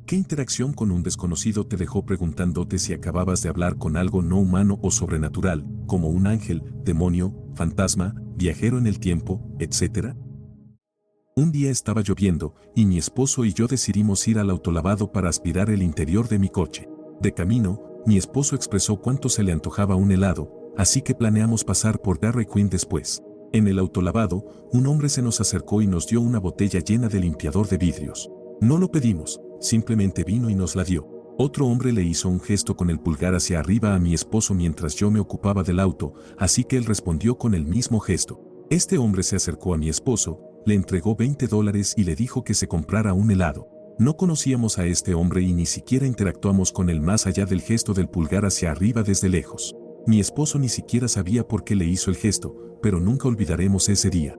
¿Qué interacción con un desconocido te dejó preguntándote si acababas de hablar con algo no humano o sobrenatural, como un ángel, demonio, fantasma, viajero en el tiempo, etcétera? Un día estaba lloviendo, y mi esposo y yo decidimos ir al autolavado para aspirar el interior de mi coche. De camino, mi esposo expresó cuánto se le antojaba un helado, así que planeamos pasar por Dairy Queen después. En el autolavado, un hombre se nos acercó y nos dio una botella llena de limpiador de vidrios. No lo pedimos, simplemente vino y nos la dio. Otro hombre le hizo un gesto con el pulgar hacia arriba a mi esposo mientras yo me ocupaba del auto, así que él respondió con el mismo gesto. Este hombre se acercó a mi esposo, le entregó $20 y le dijo que se comprara un helado. No conocíamos a este hombre y ni siquiera interactuamos con él más allá del gesto del pulgar hacia arriba desde lejos. Mi esposo ni siquiera sabía por qué le hizo el gesto, pero nunca olvidaremos ese día.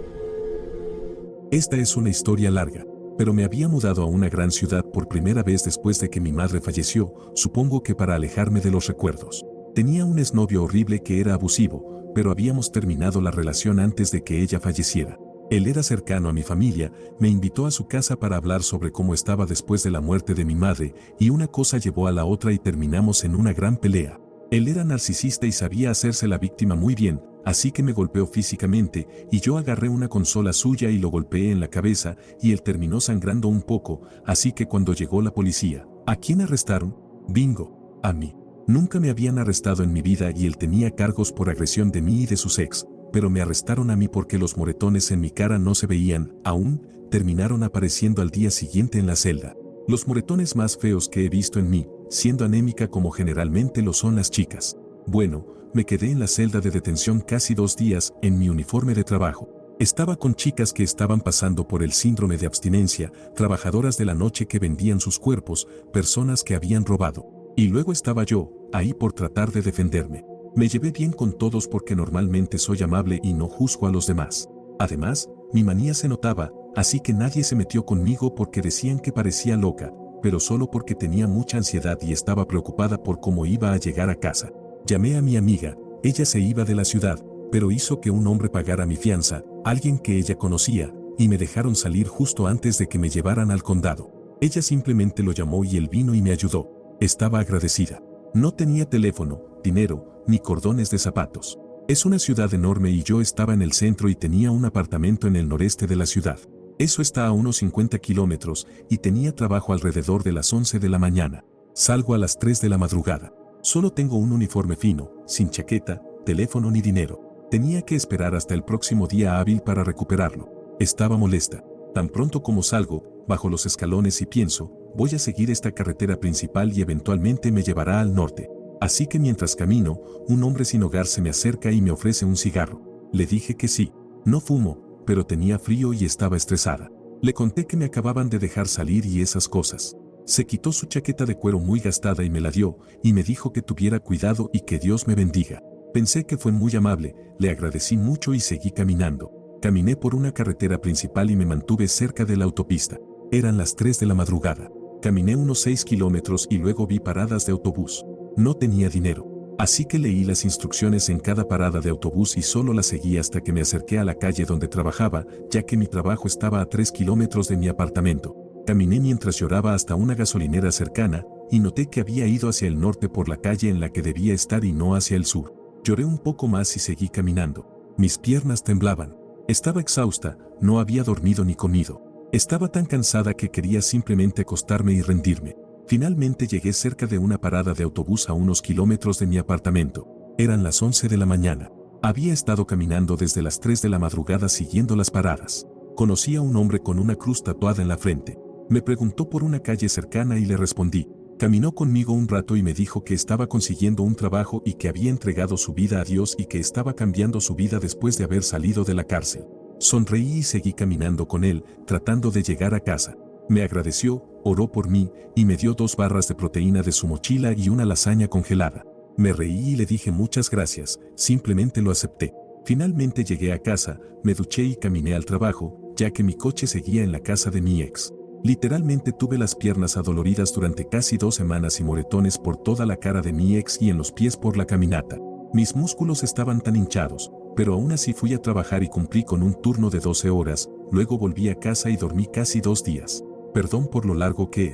Esta es una historia larga, pero me había mudado a una gran ciudad por primera vez después de que mi madre falleció, supongo que para alejarme de los recuerdos. Tenía un exnovio horrible que era abusivo, pero habíamos terminado la relación antes de que ella falleciera. Él era cercano a mi familia, me invitó a su casa para hablar sobre cómo estaba después de la muerte de mi madre, y una cosa llevó a la otra y terminamos en una gran pelea. Él era narcisista y sabía hacerse la víctima muy bien, así que me golpeó físicamente, y yo agarré una consola suya y lo golpeé en la cabeza, y él terminó sangrando un poco, así que cuando llegó la policía, ¿a quién arrestaron? Bingo, a mí. Nunca me habían arrestado en mi vida y él tenía cargos por agresión de mí y de sus ex. Pero me arrestaron a mí porque los moretones en mi cara no se veían, aún, terminaron apareciendo al día siguiente en la celda. Los moretones más feos que he visto en mí, siendo anémica como generalmente lo son las chicas. Bueno, me quedé en la celda de detención casi 2 días en mi uniforme de trabajo. Estaba con chicas que estaban pasando por el síndrome de abstinencia, trabajadoras de la noche que vendían sus cuerpos, personas que habían robado. Y luego estaba yo, ahí por tratar de defenderme. Me llevé bien con todos porque normalmente soy amable y no juzgo a los demás. Además, mi manía se notaba, así que nadie se metió conmigo porque decían que parecía loca, pero solo porque tenía mucha ansiedad y estaba preocupada por cómo iba a llegar a casa. Llamé a mi amiga, ella se iba de la ciudad, pero hizo que un hombre pagara mi fianza, alguien que ella conocía, y me dejaron salir justo antes de que me llevaran al condado. Ella simplemente lo llamó y él vino y me ayudó. Estaba agradecida. No tenía teléfono, dinero, ni cordones de zapatos. Es una ciudad enorme y yo estaba en el centro y tenía un apartamento en el noreste de la ciudad. Eso está a unos 50 kilómetros y tenía trabajo alrededor de las 11 de la mañana. Salgo a las 3 de la madrugada. Solo tengo un uniforme fino, sin chaqueta, teléfono ni dinero. Tenía que esperar hasta el próximo día hábil para recuperarlo. Estaba molesta. Tan pronto como salgo, bajo los escalones y pienso, voy a seguir esta carretera principal y eventualmente me llevará al norte. Así que mientras camino, un hombre sin hogar se me acerca y me ofrece un cigarro. Le dije que sí. No fumo, pero tenía frío y estaba estresada. Le conté que me acababan de dejar salir y esas cosas. Se quitó su chaqueta de cuero muy gastada y me la dio, y me dijo que tuviera cuidado y que Dios me bendiga. Pensé que fue muy amable, le agradecí mucho y seguí caminando. Caminé por una carretera principal y me mantuve cerca de la autopista. Eran las 3 de la madrugada. Caminé unos 6 kilómetros y luego vi paradas de autobús. No tenía dinero, así que leí las instrucciones en cada parada de autobús y solo las seguí hasta que me acerqué a la calle donde trabajaba, ya que mi trabajo estaba a 3 kilómetros de mi apartamento. Caminé mientras lloraba hasta una gasolinera cercana, y noté que había ido hacia el norte por la calle en la que debía estar y no hacia el sur. Lloré un poco más y seguí caminando. Mis piernas temblaban. Estaba exhausta, no había dormido ni comido. Estaba tan cansada que quería simplemente acostarme y rendirme. Finalmente llegué cerca de una parada de autobús a unos kilómetros de mi apartamento. Eran las 11 de la mañana. Había estado caminando desde las 3 de la madrugada siguiendo las paradas. Conocí a un hombre con una cruz tatuada en la frente. Me preguntó por una calle cercana y le respondí. Caminó conmigo un rato y me dijo que estaba consiguiendo un trabajo y que había entregado su vida a Dios y que estaba cambiando su vida después de haber salido de la cárcel. Sonreí y seguí caminando con él, tratando de llegar a casa. Me agradeció, oró por mí, y me dio 2 barras de proteína de su mochila y una lasaña congelada. Me reí y le dije muchas gracias, simplemente lo acepté. Finalmente llegué a casa, me duché y caminé al trabajo, ya que mi coche seguía en la casa de mi ex. Literalmente tuve las piernas adoloridas durante casi 2 semanas y moretones por toda la cara de mi ex y en los pies por la caminata. Mis músculos estaban tan hinchados, pero aún así fui a trabajar y cumplí con un turno de 12 horas, luego volví a casa y dormí casi 2 días. Perdón por lo largo que es.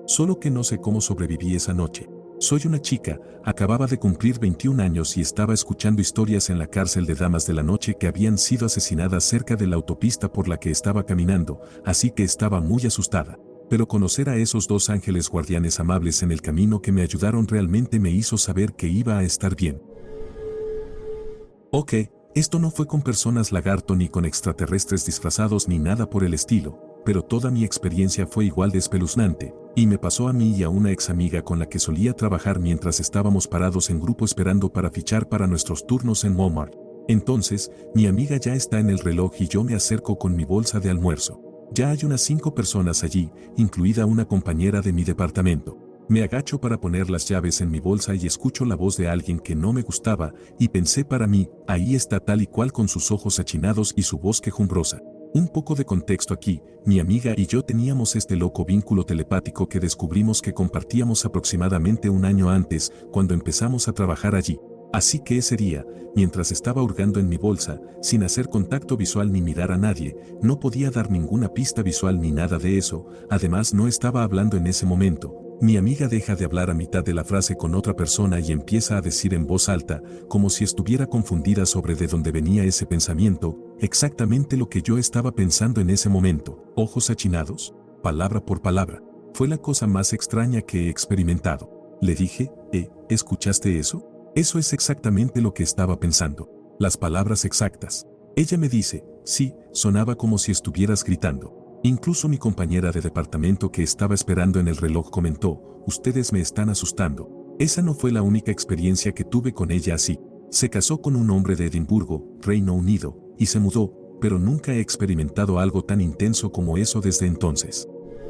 Solo que no sé cómo sobreviví esa noche. Soy una chica, acababa de cumplir 21 años y estaba escuchando historias en la cárcel de damas de la noche que habían sido asesinadas cerca de la autopista por la que estaba caminando, así que estaba muy asustada. Pero conocer a esos dos ángeles guardianes amables en el camino que me ayudaron realmente me hizo saber que iba a estar bien. Ok, esto no fue con personas lagarto ni con extraterrestres disfrazados ni nada por el estilo, pero toda mi experiencia fue igual de espeluznante, y me pasó a mí y a una ex amiga con la que solía trabajar mientras estábamos parados en grupo esperando para fichar para nuestros turnos en Walmart. Entonces, mi amiga ya está en el reloj y yo me acerco con mi bolsa de almuerzo. Ya hay unas 5 personas allí, incluida una compañera de mi departamento. Me agacho para poner las llaves en mi bolsa y escucho la voz de alguien que no me gustaba, y pensé para mí, ahí está tal y cual con sus ojos achinados y su voz quejumbrosa. Un poco de contexto aquí, mi amiga y yo teníamos este loco vínculo telepático que descubrimos que compartíamos aproximadamente un año antes, cuando empezamos a trabajar allí. Así que ese día, mientras estaba hurgando en mi bolsa, sin hacer contacto visual ni mirar a nadie, no podía dar ninguna pista visual ni nada de eso, además no estaba hablando en ese momento. Mi amiga deja de hablar a mitad de la frase con otra persona y empieza a decir en voz alta, como si estuviera confundida sobre de dónde venía ese pensamiento, exactamente lo que yo estaba pensando en ese momento, ojos achinados, palabra por palabra. Fue la cosa más extraña que he experimentado. Le dije, ¿escuchaste eso? Eso es exactamente lo que estaba pensando. Las palabras exactas. Ella me dice, sí, sonaba como si estuvieras gritando. Incluso mi compañera de departamento que estaba esperando en el reloj comentó, ustedes me están asustando. Esa no fue la única experiencia que tuve con ella así. Se casó con un hombre de Edimburgo, Reino Unido, y se mudó, pero nunca he experimentado algo tan intenso como eso desde entonces.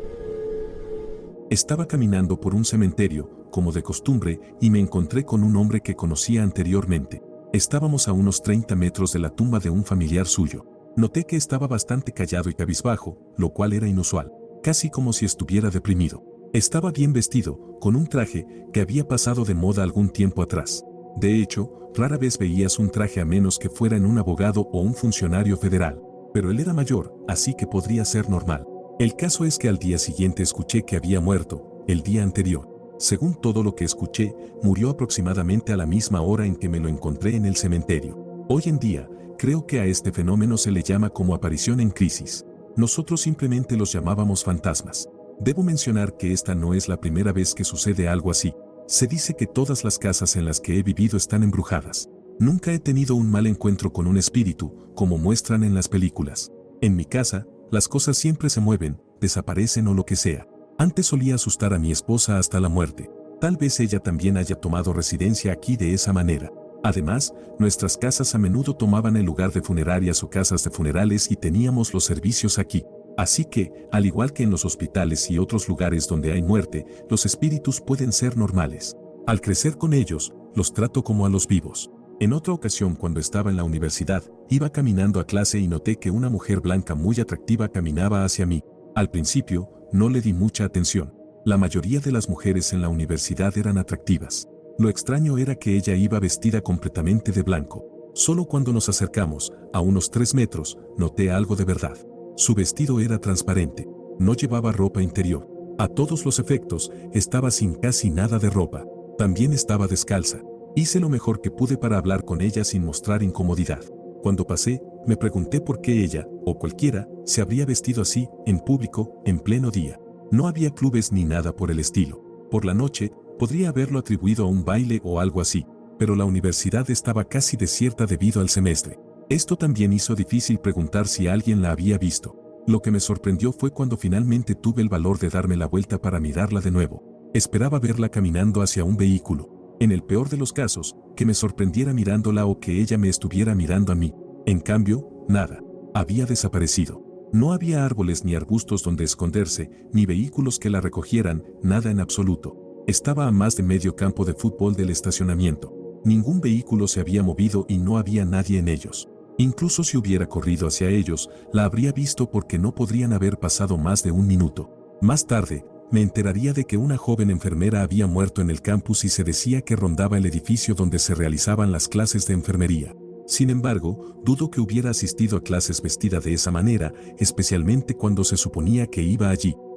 Estaba caminando por un cementerio, como de costumbre, y me encontré con un hombre que conocía anteriormente. Estábamos a unos 30 metros de la tumba de un familiar suyo. Noté que estaba bastante callado y cabizbajo, lo cual era inusual, casi como si estuviera deprimido. Estaba bien vestido, con un traje que había pasado de moda algún tiempo atrás. De hecho, rara vez veías un traje a menos que fuera en un abogado o un funcionario federal, pero él era mayor, así que podría ser normal. El caso es que al día siguiente escuché que había muerto, el día anterior. Según todo lo que escuché, murió aproximadamente a la misma hora en que me lo encontré en el cementerio. Hoy en día, creo que a este fenómeno se le llama como aparición en crisis. Nosotros simplemente los llamábamos fantasmas. Debo mencionar que esta no es la primera vez que sucede algo así. Se dice que todas las casas en las que he vivido están embrujadas. Nunca he tenido un mal encuentro con un espíritu, como muestran en las películas. En mi casa, las cosas siempre se mueven, desaparecen o lo que sea. Antes solía asustar a mi esposa hasta la muerte. Tal vez ella también haya tomado residencia aquí de esa manera. Además, nuestras casas a menudo tomaban el lugar de funerarias o casas de funerales y teníamos los servicios aquí. Así que, al igual que en los hospitales y otros lugares donde hay muerte, los espíritus pueden ser normales. Al crecer con ellos, los trato como a los vivos. En otra ocasión cuando estaba en la universidad, iba caminando a clase y noté que una mujer blanca muy atractiva caminaba hacia mí. Al principio, no le di mucha atención. La mayoría de las mujeres en la universidad eran atractivas. Lo extraño era que ella iba vestida completamente de blanco. Solo cuando nos acercamos, a unos 3 metros, noté algo de verdad. Su vestido era transparente. No llevaba ropa interior. A todos los efectos, estaba sin casi nada de ropa. También estaba descalza. Hice lo mejor que pude para hablar con ella sin mostrar incomodidad. Cuando pasé, me pregunté por qué ella, o cualquiera, se habría vestido así, en público, en pleno día. No había clubes ni nada por el estilo. Por la noche, podría haberlo atribuido a un baile o algo así, pero la universidad estaba casi desierta debido al semestre. Esto también hizo difícil preguntar si alguien la había visto. Lo que me sorprendió fue cuando finalmente tuve el valor de darme la vuelta para mirarla de nuevo. Esperaba verla caminando hacia un vehículo. En el peor de los casos, que me sorprendiera mirándola o que ella me estuviera mirando a mí. En cambio, nada. Había desaparecido. No había árboles ni arbustos donde esconderse, ni vehículos que la recogieran, nada en absoluto. Estaba a más de medio campo de fútbol del estacionamiento. Ningún vehículo se había movido y no había nadie en ellos. Incluso si hubiera corrido hacia ellos, la habría visto porque no podrían haber pasado más de un minuto. Más tarde, me enteraría de que una joven enfermera había muerto en el campus y se decía que rondaba el edificio donde se realizaban las clases de enfermería. Sin embargo, dudo que hubiera asistido a clases vestida de esa manera, especialmente cuando se suponía que iba allí.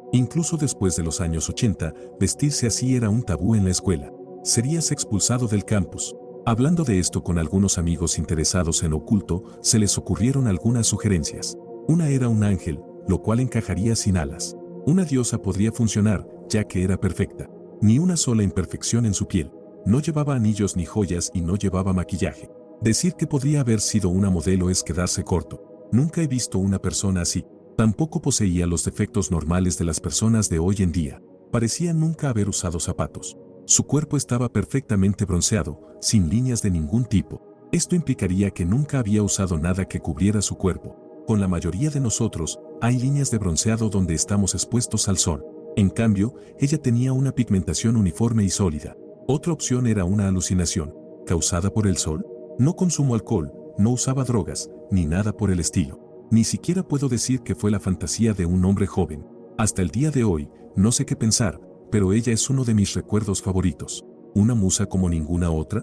Incluso después de los años 80, vestirse así era un tabú en la escuela. Serías expulsado del campus. Hablando de esto con algunos amigos interesados en lo oculto, se les ocurrieron algunas sugerencias. Una era un ángel, lo cual encajaría sin alas. Una diosa podría funcionar, ya que era perfecta. Ni una sola imperfección en su piel. No llevaba anillos ni joyas y no llevaba maquillaje. Decir que podría haber sido una modelo es quedarse corto. Nunca he visto una persona así. Tampoco poseía los defectos normales de las personas de hoy en día. Parecía nunca haber usado zapatos. Su cuerpo estaba perfectamente bronceado, sin líneas de ningún tipo. Esto implicaría que nunca había usado nada que cubriera su cuerpo. Con la mayoría de nosotros, hay líneas de bronceado donde estamos expuestos al sol. En cambio, ella tenía una pigmentación uniforme y sólida. Otra opción era una alucinación, causada por el sol. No consumo alcohol, no usaba drogas, ni nada por el estilo. Ni siquiera puedo decir que fue la fantasía de un hombre joven. Hasta el día de hoy, no sé qué pensar, pero ella es uno de mis recuerdos favoritos. ¿Una musa como ninguna otra?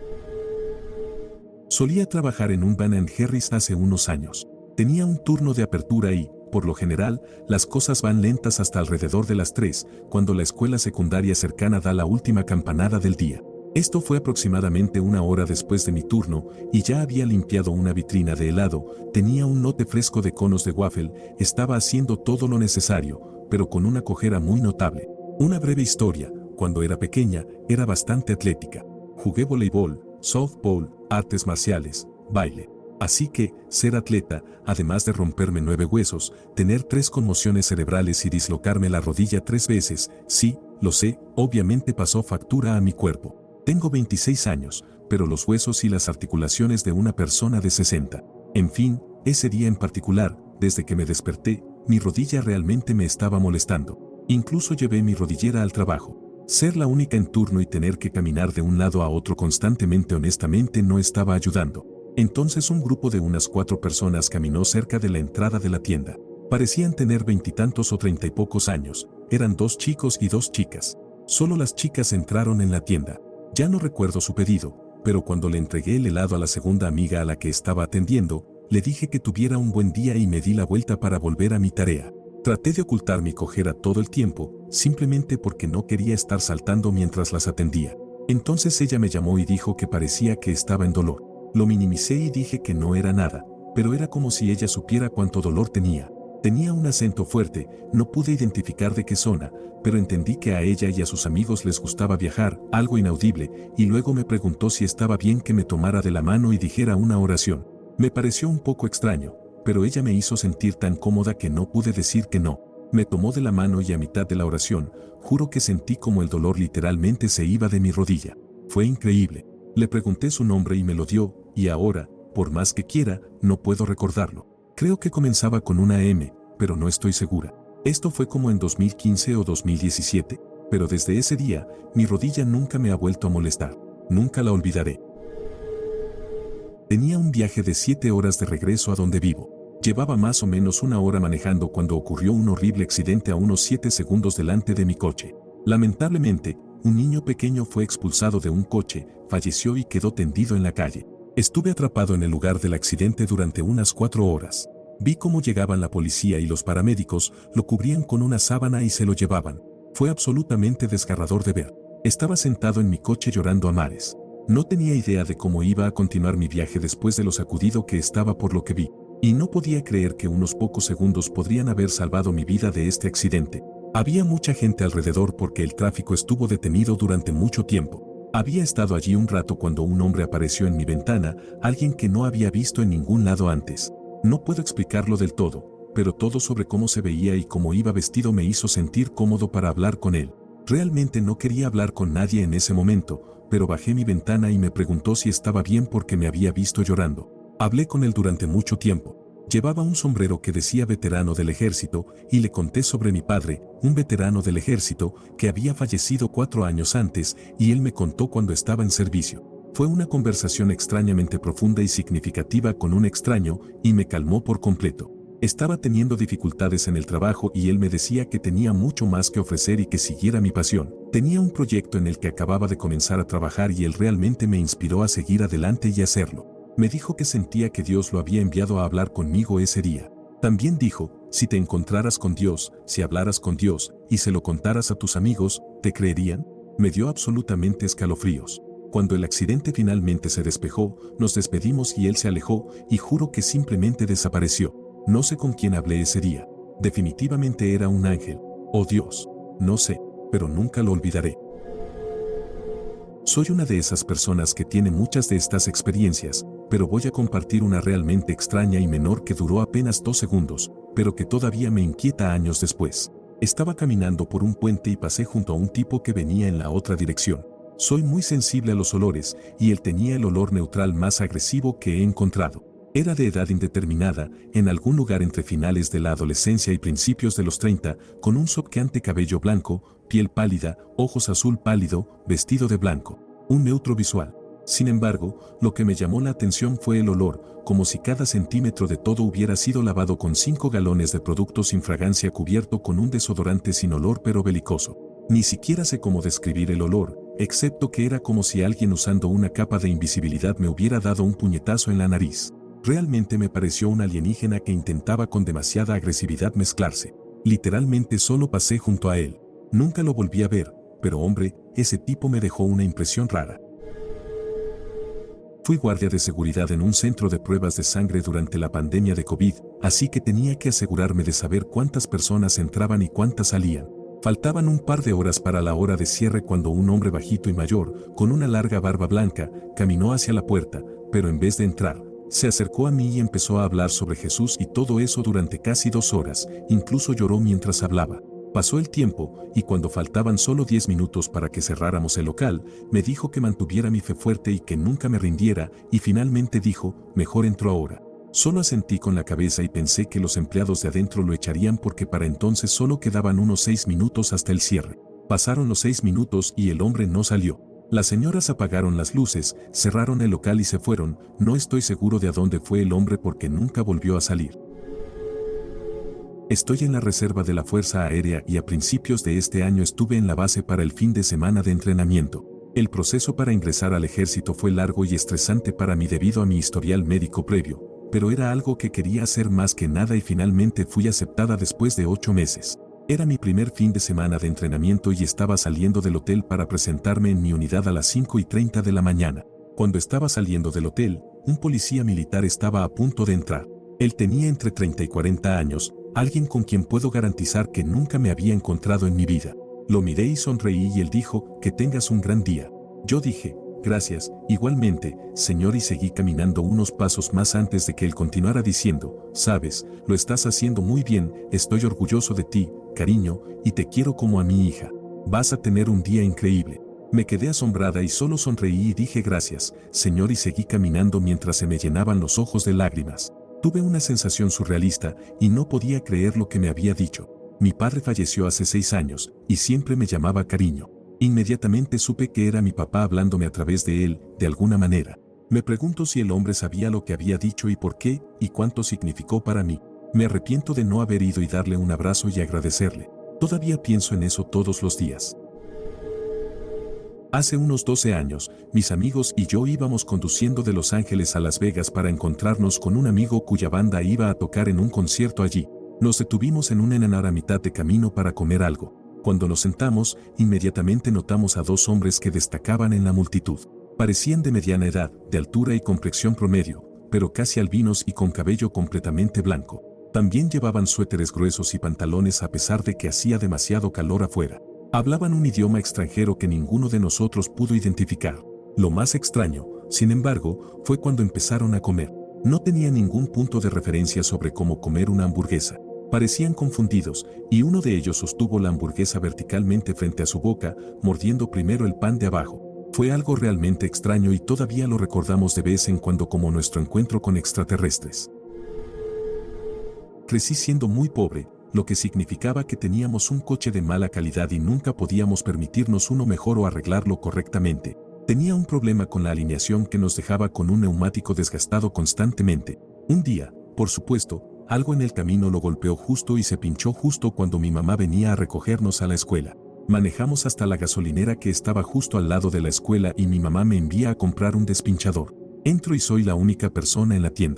Solía trabajar en un Ben & Jerry's hace unos años. Tenía un turno de apertura y, por lo general, las cosas van lentas hasta alrededor de las 3, cuando la escuela secundaria cercana da la última campanada del día. Esto fue aproximadamente una hora después de mi turno y ya había limpiado una vitrina de helado, tenía un lote fresco de conos de waffle, estaba haciendo todo lo necesario, pero con una cojera muy notable. Una breve historia: cuando era pequeña, era bastante atlética. Jugué voleibol, softball, artes marciales, baile. Así que, ser atleta, además de romperme 9 huesos, tener 3 conmociones cerebrales y dislocarme la rodilla 3 veces, sí, lo sé, obviamente pasó factura a mi cuerpo. Tengo 26 años, pero los huesos y las articulaciones de una persona de 60. En fin, ese día en particular, desde que me desperté, mi rodilla realmente me estaba molestando. Incluso llevé mi rodillera al trabajo. Ser la única en turno y tener que caminar de un lado a otro constantemente honestamente no estaba ayudando. Entonces un grupo de unas 4 personas caminó cerca de la entrada de la tienda. Parecían tener 20 y tantos o 30 y pocos años. Eran 2 chicos y 2 chicas. Solo las chicas entraron en la tienda. Ya no recuerdo su pedido, pero cuando le entregué el helado a la segunda amiga a la que estaba atendiendo, le dije que tuviera un buen día y me di la vuelta para volver a mi tarea. Traté de ocultar mi cojera todo el tiempo, simplemente porque no quería estar saltando mientras las atendía. Entonces ella me llamó y dijo que parecía que estaba en dolor. Lo minimicé y dije que no era nada, pero era como si ella supiera cuánto dolor tenía. Tenía un acento fuerte, no pude identificar de qué zona, pero entendí que a ella y a sus amigos les gustaba viajar, algo inaudible, y luego me preguntó si estaba bien que me tomara de la mano y dijera una oración. Me pareció un poco extraño, pero ella me hizo sentir tan cómoda que no pude decir que no. Me tomó de la mano y a mitad de la oración, juro que sentí como el dolor literalmente se iba de mi rodilla. Fue increíble. Le pregunté su nombre y me lo dio, y ahora, por más que quiera, no puedo recordarlo. Creo que comenzaba con una M, pero no estoy segura. Esto fue como en 2015 o 2017, pero desde ese día, mi rodilla nunca me ha vuelto a molestar. Nunca la olvidaré. Tenía un viaje de 7 horas de regreso a donde vivo. Llevaba más o menos una hora manejando cuando ocurrió un horrible accidente a unos 7 segundos delante de mi coche. Lamentablemente, un niño pequeño fue expulsado de un coche, falleció y quedó tendido en la calle. Estuve atrapado en el lugar del accidente durante unas 4 horas. Vi cómo llegaban la policía y los paramédicos, lo cubrían con una sábana y se lo llevaban. Fue absolutamente desgarrador de ver. Estaba sentado en mi coche llorando a mares. No tenía idea de cómo iba a continuar mi viaje después de lo sacudido que estaba por lo que vi. Y no podía creer que unos pocos segundos podrían haber salvado mi vida de este accidente. Había mucha gente alrededor porque el tráfico estuvo detenido durante mucho tiempo. Había estado allí un rato cuando un hombre apareció en mi ventana, alguien que no había visto en ningún lado antes. No puedo explicarlo del todo, pero todo sobre cómo se veía y cómo iba vestido me hizo sentir cómodo para hablar con él. Realmente no quería hablar con nadie en ese momento, pero bajé mi ventana y me preguntó si estaba bien porque me había visto llorando. Hablé con él durante mucho tiempo. Llevaba un sombrero que decía veterano del ejército y le conté sobre mi padre, un veterano del ejército que había fallecido 4 años antes, y él me contó cuando estaba en servicio. Fue una conversación extrañamente profunda y significativa con un extraño y me calmó por completo. Estaba teniendo dificultades en el trabajo y él me decía que tenía mucho más que ofrecer y que siguiera mi pasión. Tenía un proyecto en el que acababa de comenzar a trabajar y él realmente me inspiró a seguir adelante y hacerlo. Me dijo que sentía que Dios lo había enviado a hablar conmigo ese día. También dijo Si te encontraras con Dios, si hablaras con Dios y se lo contaras a tus amigos, ¿te creerían? Me dio absolutamente escalofríos. Cuando el accidente finalmente se despejó, nos despedimos y él se alejó y juro que simplemente desapareció. No sé con quién hablé ese día. Definitivamente era un ángel. Oh Dios. No sé, pero nunca lo olvidaré. Soy una de esas personas que tiene muchas de estas experiencias, pero voy a compartir una realmente extraña y menor que duró apenas 2 segundos, pero que todavía me inquieta años después. Estaba caminando por un puente y pasé junto a un tipo que venía en la otra dirección. Soy muy sensible a los olores, y él tenía el olor neutral más agresivo que he encontrado. Era de edad indeterminada, en algún lugar entre finales de la adolescencia y principios de los 30, con un soqueante cabello blanco, piel pálida, ojos azul pálido, vestido de blanco. Un neutro visual. Sin embargo, lo que me llamó la atención fue el olor, como si cada centímetro de todo hubiera sido lavado con 5 galones de producto sin fragancia cubierto con un desodorante sin olor pero belicoso. Ni siquiera sé cómo describir el olor, excepto que era como si alguien usando una capa de invisibilidad me hubiera dado un puñetazo en la nariz. Realmente me pareció un alienígena que intentaba con demasiada agresividad mezclarse. Literalmente solo pasé junto a él. Nunca lo volví a ver, pero hombre, ese tipo me dejó una impresión rara. Fui guardia de seguridad en un centro de pruebas de sangre durante la pandemia de COVID, así que tenía que asegurarme de saber cuántas personas entraban y cuántas salían. Faltaban un par de horas para la hora de cierre cuando un hombre bajito y mayor, con una larga barba blanca, caminó hacia la puerta, pero en vez de entrar, se acercó a mí y empezó a hablar sobre Jesús y todo eso durante casi 2 horas, incluso lloró mientras hablaba. Pasó el tiempo, y cuando faltaban solo 10 minutos para que cerráramos el local, me dijo que mantuviera mi fe fuerte y que nunca me rindiera, y finalmente dijo, mejor entro ahora. Solo asentí con la cabeza y pensé que los empleados de adentro lo echarían porque para entonces solo quedaban unos 6 minutos hasta el cierre. Pasaron los 6 minutos y el hombre no salió. Las señoras apagaron las luces, cerraron el local y se fueron. No estoy seguro de a dónde fue el hombre porque nunca volvió a salir. Estoy en la reserva de la Fuerza Aérea y a principios de este año estuve en la base para el fin de semana de entrenamiento. El proceso para ingresar al ejército fue largo y estresante para mí debido a mi historial médico previo, pero era algo que quería hacer más que nada y finalmente fui aceptada después de 8 meses. Era mi primer fin de semana de entrenamiento y estaba saliendo del hotel para presentarme en mi unidad a las 5:30 de la mañana. Cuando estaba saliendo del hotel, un policía militar estaba a punto de entrar. Él tenía entre 30 y 40 años, alguien con quien puedo garantizar que nunca me había encontrado en mi vida. Lo miré y sonreí y él dijo, que tengas un gran día. Yo dije, gracias, igualmente, señor, y seguí caminando unos pasos más antes de que él continuara diciendo, sabes, lo estás haciendo muy bien, estoy orgulloso de ti, cariño, y te quiero como a mi hija. Vas a tener un día increíble. Me quedé asombrada y solo sonreí y dije gracias, señor, y seguí caminando mientras se me llenaban los ojos de lágrimas. Tuve una sensación surrealista y no podía creer lo que me había dicho. Mi padre falleció hace 6 años y siempre me llamaba cariño. Inmediatamente supe que era mi papá hablándome a través de él, de alguna manera. Me pregunto si el hombre sabía lo que había dicho y por qué, y cuánto significó para mí. Me arrepiento de no haber ido y darle un abrazo y agradecerle. Todavía pienso en eso todos los días. Hace unos 12 años, mis amigos y yo íbamos conduciendo de Los Ángeles a Las Vegas para encontrarnos con un amigo cuya banda iba a tocar en un concierto allí. Nos detuvimos en un enanar a mitad de camino para comer algo. Cuando nos sentamos, inmediatamente notamos a 2 hombres que destacaban en la multitud. Parecían de mediana edad, de altura y complexión promedio, pero casi albinos y con cabello completamente blanco. También llevaban suéteres gruesos y pantalones a pesar de que hacía demasiado calor afuera. Hablaban un idioma extranjero que ninguno de nosotros pudo identificar. Lo más extraño, sin embargo, fue cuando empezaron a comer. No tenían ningún punto de referencia sobre cómo comer una hamburguesa. Parecían confundidos, y uno de ellos sostuvo la hamburguesa verticalmente frente a su boca, mordiendo primero el pan de abajo. Fue algo realmente extraño y todavía lo recordamos de vez en cuando como nuestro encuentro con extraterrestres. Crecí siendo muy pobre, lo que significaba que teníamos un coche de mala calidad y nunca podíamos permitirnos uno mejor o arreglarlo correctamente. Tenía un problema con la alineación que nos dejaba con un neumático desgastado constantemente. Un día, por supuesto, algo en el camino lo golpeó justo y se pinchó justo cuando mi mamá venía a recogernos a la escuela. Manejamos hasta la gasolinera que estaba justo al lado de la escuela y mi mamá me envía a comprar un despinchador. Entro y soy la única persona en la tienda.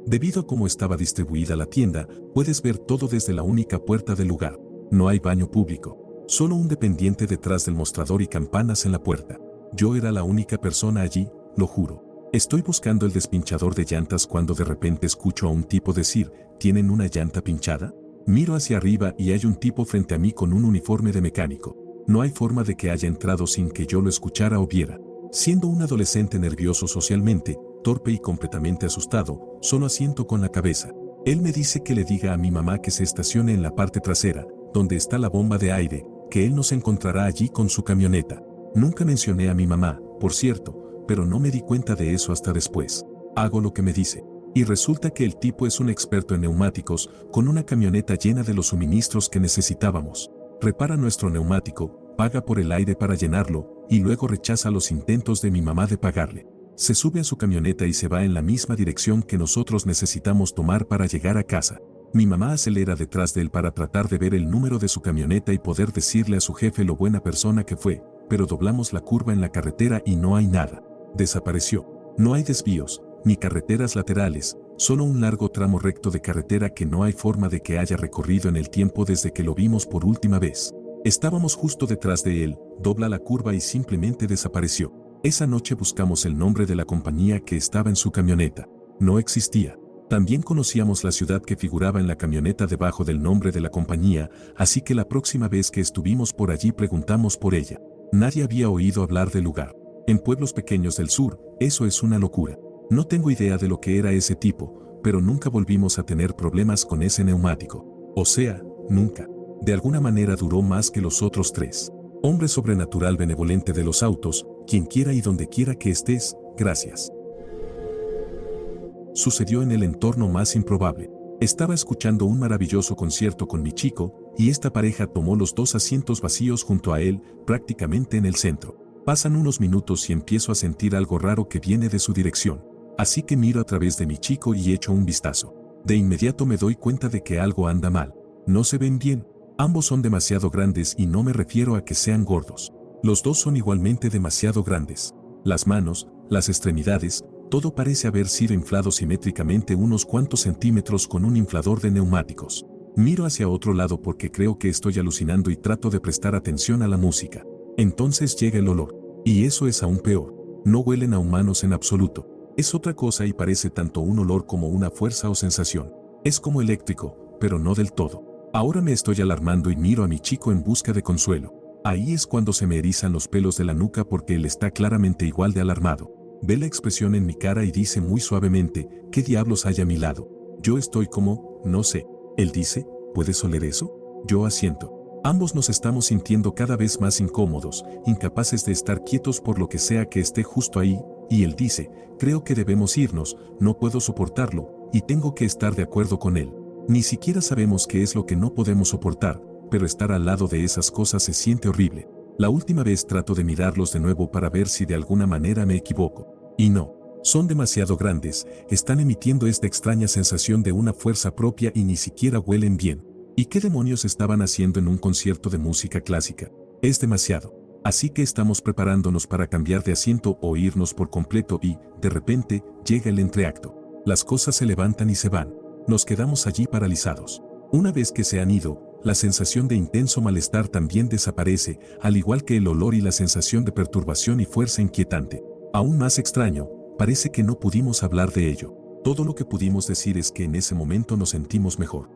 Debido a cómo estaba distribuida la tienda, puedes ver todo desde la única puerta del lugar. No hay baño público. Solo un dependiente detrás del mostrador y campanas en la puerta. Yo era la única persona allí, lo juro. Estoy buscando el despinchador de llantas cuando de repente escucho a un tipo decir, ¿tienen una llanta pinchada? Miro hacia arriba y hay un tipo frente a mí con un uniforme de mecánico. No hay forma de que haya entrado sin que yo lo escuchara o viera. Siendo un adolescente nervioso socialmente, torpe y completamente asustado, solo asiento con la cabeza. Él me dice que le diga a mi mamá que se estacione en la parte trasera, donde está la bomba de aire, que él nos encontrará allí con su camioneta. Nunca mencioné a mi mamá, por cierto, pero no me di cuenta de eso hasta después. Hago lo que me dice. Y resulta que el tipo es un experto en neumáticos, con una camioneta llena de los suministros que necesitábamos. Repara nuestro neumático, paga por el aire para llenarlo, y luego rechaza los intentos de mi mamá de pagarle. Se sube a su camioneta y se va en la misma dirección que nosotros necesitamos tomar para llegar a casa. Mi mamá acelera detrás de él para tratar de ver el número de su camioneta y poder decirle a su jefe lo buena persona que fue, pero doblamos la curva en la carretera y no hay nada. Desapareció. No hay desvíos, ni carreteras laterales, solo un largo tramo recto de carretera que no hay forma de que haya recorrido en el tiempo desde que lo vimos por última vez. Estábamos justo detrás de él, dobla la curva y simplemente desapareció. Esa noche buscamos el nombre de la compañía que estaba en su camioneta. No existía. También conocíamos la ciudad que figuraba en la camioneta debajo del nombre de la compañía, así que la próxima vez que estuvimos por allí preguntamos por ella. Nadie había oído hablar del lugar. En pueblos pequeños del sur, eso es una locura. No tengo idea de lo que era ese tipo, pero nunca volvimos a tener problemas con ese neumático. O sea, nunca. De alguna manera duró más que los otros tres. Hombre sobrenatural benevolente de los autos, quien quiera y donde quiera que estés, gracias. Sucedió en el entorno más improbable. Estaba escuchando un maravilloso concierto con mi chico, y esta pareja tomó los dos asientos vacíos junto a él, prácticamente en el centro. Pasan unos minutos y empiezo a sentir algo raro que viene de su dirección. Así que miro a través de mi chico y echo un vistazo. De inmediato me doy cuenta de que algo anda mal. No se ven bien. Ambos son demasiado grandes y no me refiero a que sean gordos. Los dos son igualmente demasiado grandes. Las manos, las extremidades, todo parece haber sido inflado simétricamente unos cuantos centímetros con un inflador de neumáticos. Miro hacia otro lado porque creo que estoy alucinando y trato de prestar atención a la música. Entonces llega el olor. Y eso es aún peor. No huelen a humanos en absoluto. Es otra cosa y parece tanto un olor como una fuerza o sensación. Es como eléctrico, pero no del todo. Ahora me estoy alarmando y miro a mi chico en busca de consuelo. Ahí es cuando se me erizan los pelos de la nuca porque él está claramente igual de alarmado. Ve la expresión en mi cara y dice muy suavemente, ¿qué diablos hay a mi lado? Yo estoy como, no sé. Él dice, ¿puedes oler eso? Yo asiento. Ambos nos estamos sintiendo cada vez más incómodos, incapaces de estar quietos por lo que sea que esté justo ahí, y él dice, creo que debemos irnos, no puedo soportarlo, y tengo que estar de acuerdo con él. Ni siquiera sabemos qué es lo que no podemos soportar, pero estar al lado de esas cosas se siente horrible. La última vez trato de mirarlos de nuevo para ver si de alguna manera me equivoco. Y no, son demasiado grandes, están emitiendo esta extraña sensación de una fuerza propia y ni siquiera huelen bien. ¿Y qué demonios estaban haciendo en un concierto de música clásica? Es demasiado. Así que estamos preparándonos para cambiar de asiento o irnos por completo y, de repente, llega el entreacto. Las cosas se levantan y se van. Nos quedamos allí paralizados. Una vez que se han ido, la sensación de intenso malestar también desaparece, al igual que el olor y la sensación de perturbación y fuerza inquietante. Aún más extraño, parece que no pudimos hablar de ello. Todo lo que pudimos decir es que en ese momento nos sentimos mejor.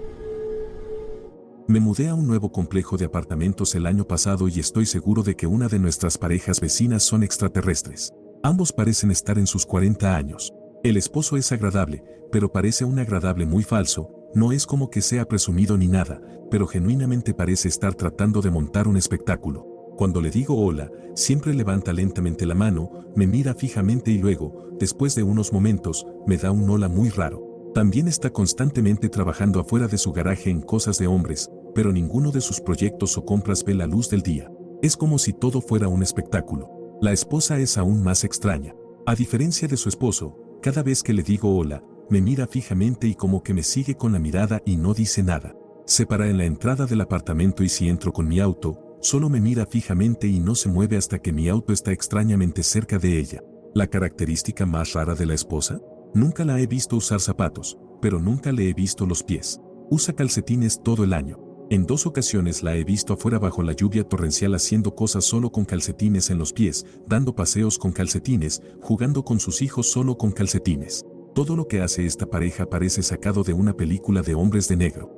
Me mudé a un nuevo complejo de apartamentos el año pasado y estoy seguro de que una de nuestras parejas vecinas son extraterrestres. Ambos parecen estar en sus 40 años. El esposo es agradable, pero parece un agradable muy falso, no es como que sea presumido ni nada, pero genuinamente parece estar tratando de montar un espectáculo. Cuando le digo hola, siempre levanta lentamente la mano, me mira fijamente y luego, después de unos momentos, me da un hola muy raro. También está constantemente trabajando afuera de su garaje en cosas de hombres, pero ninguno de sus proyectos o compras ve la luz del día. Es como si todo fuera un espectáculo. La esposa es aún más extraña. A diferencia de su esposo, cada vez que le digo hola, me mira fijamente y como que me sigue con la mirada y no dice nada. Se para en la entrada del apartamento y si entro con mi auto, solo me mira fijamente y no se mueve hasta que mi auto está extrañamente cerca de ella. ¿La característica más rara de la esposa? Nunca la he visto usar zapatos, pero nunca le he visto los pies. Usa calcetines todo el año. En 2 ocasiones la he visto afuera bajo la lluvia torrencial haciendo cosas solo con calcetines en los pies, dando paseos con calcetines, jugando con sus hijos solo con calcetines. Todo lo que hace esta pareja parece sacado de una película de hombres de negro.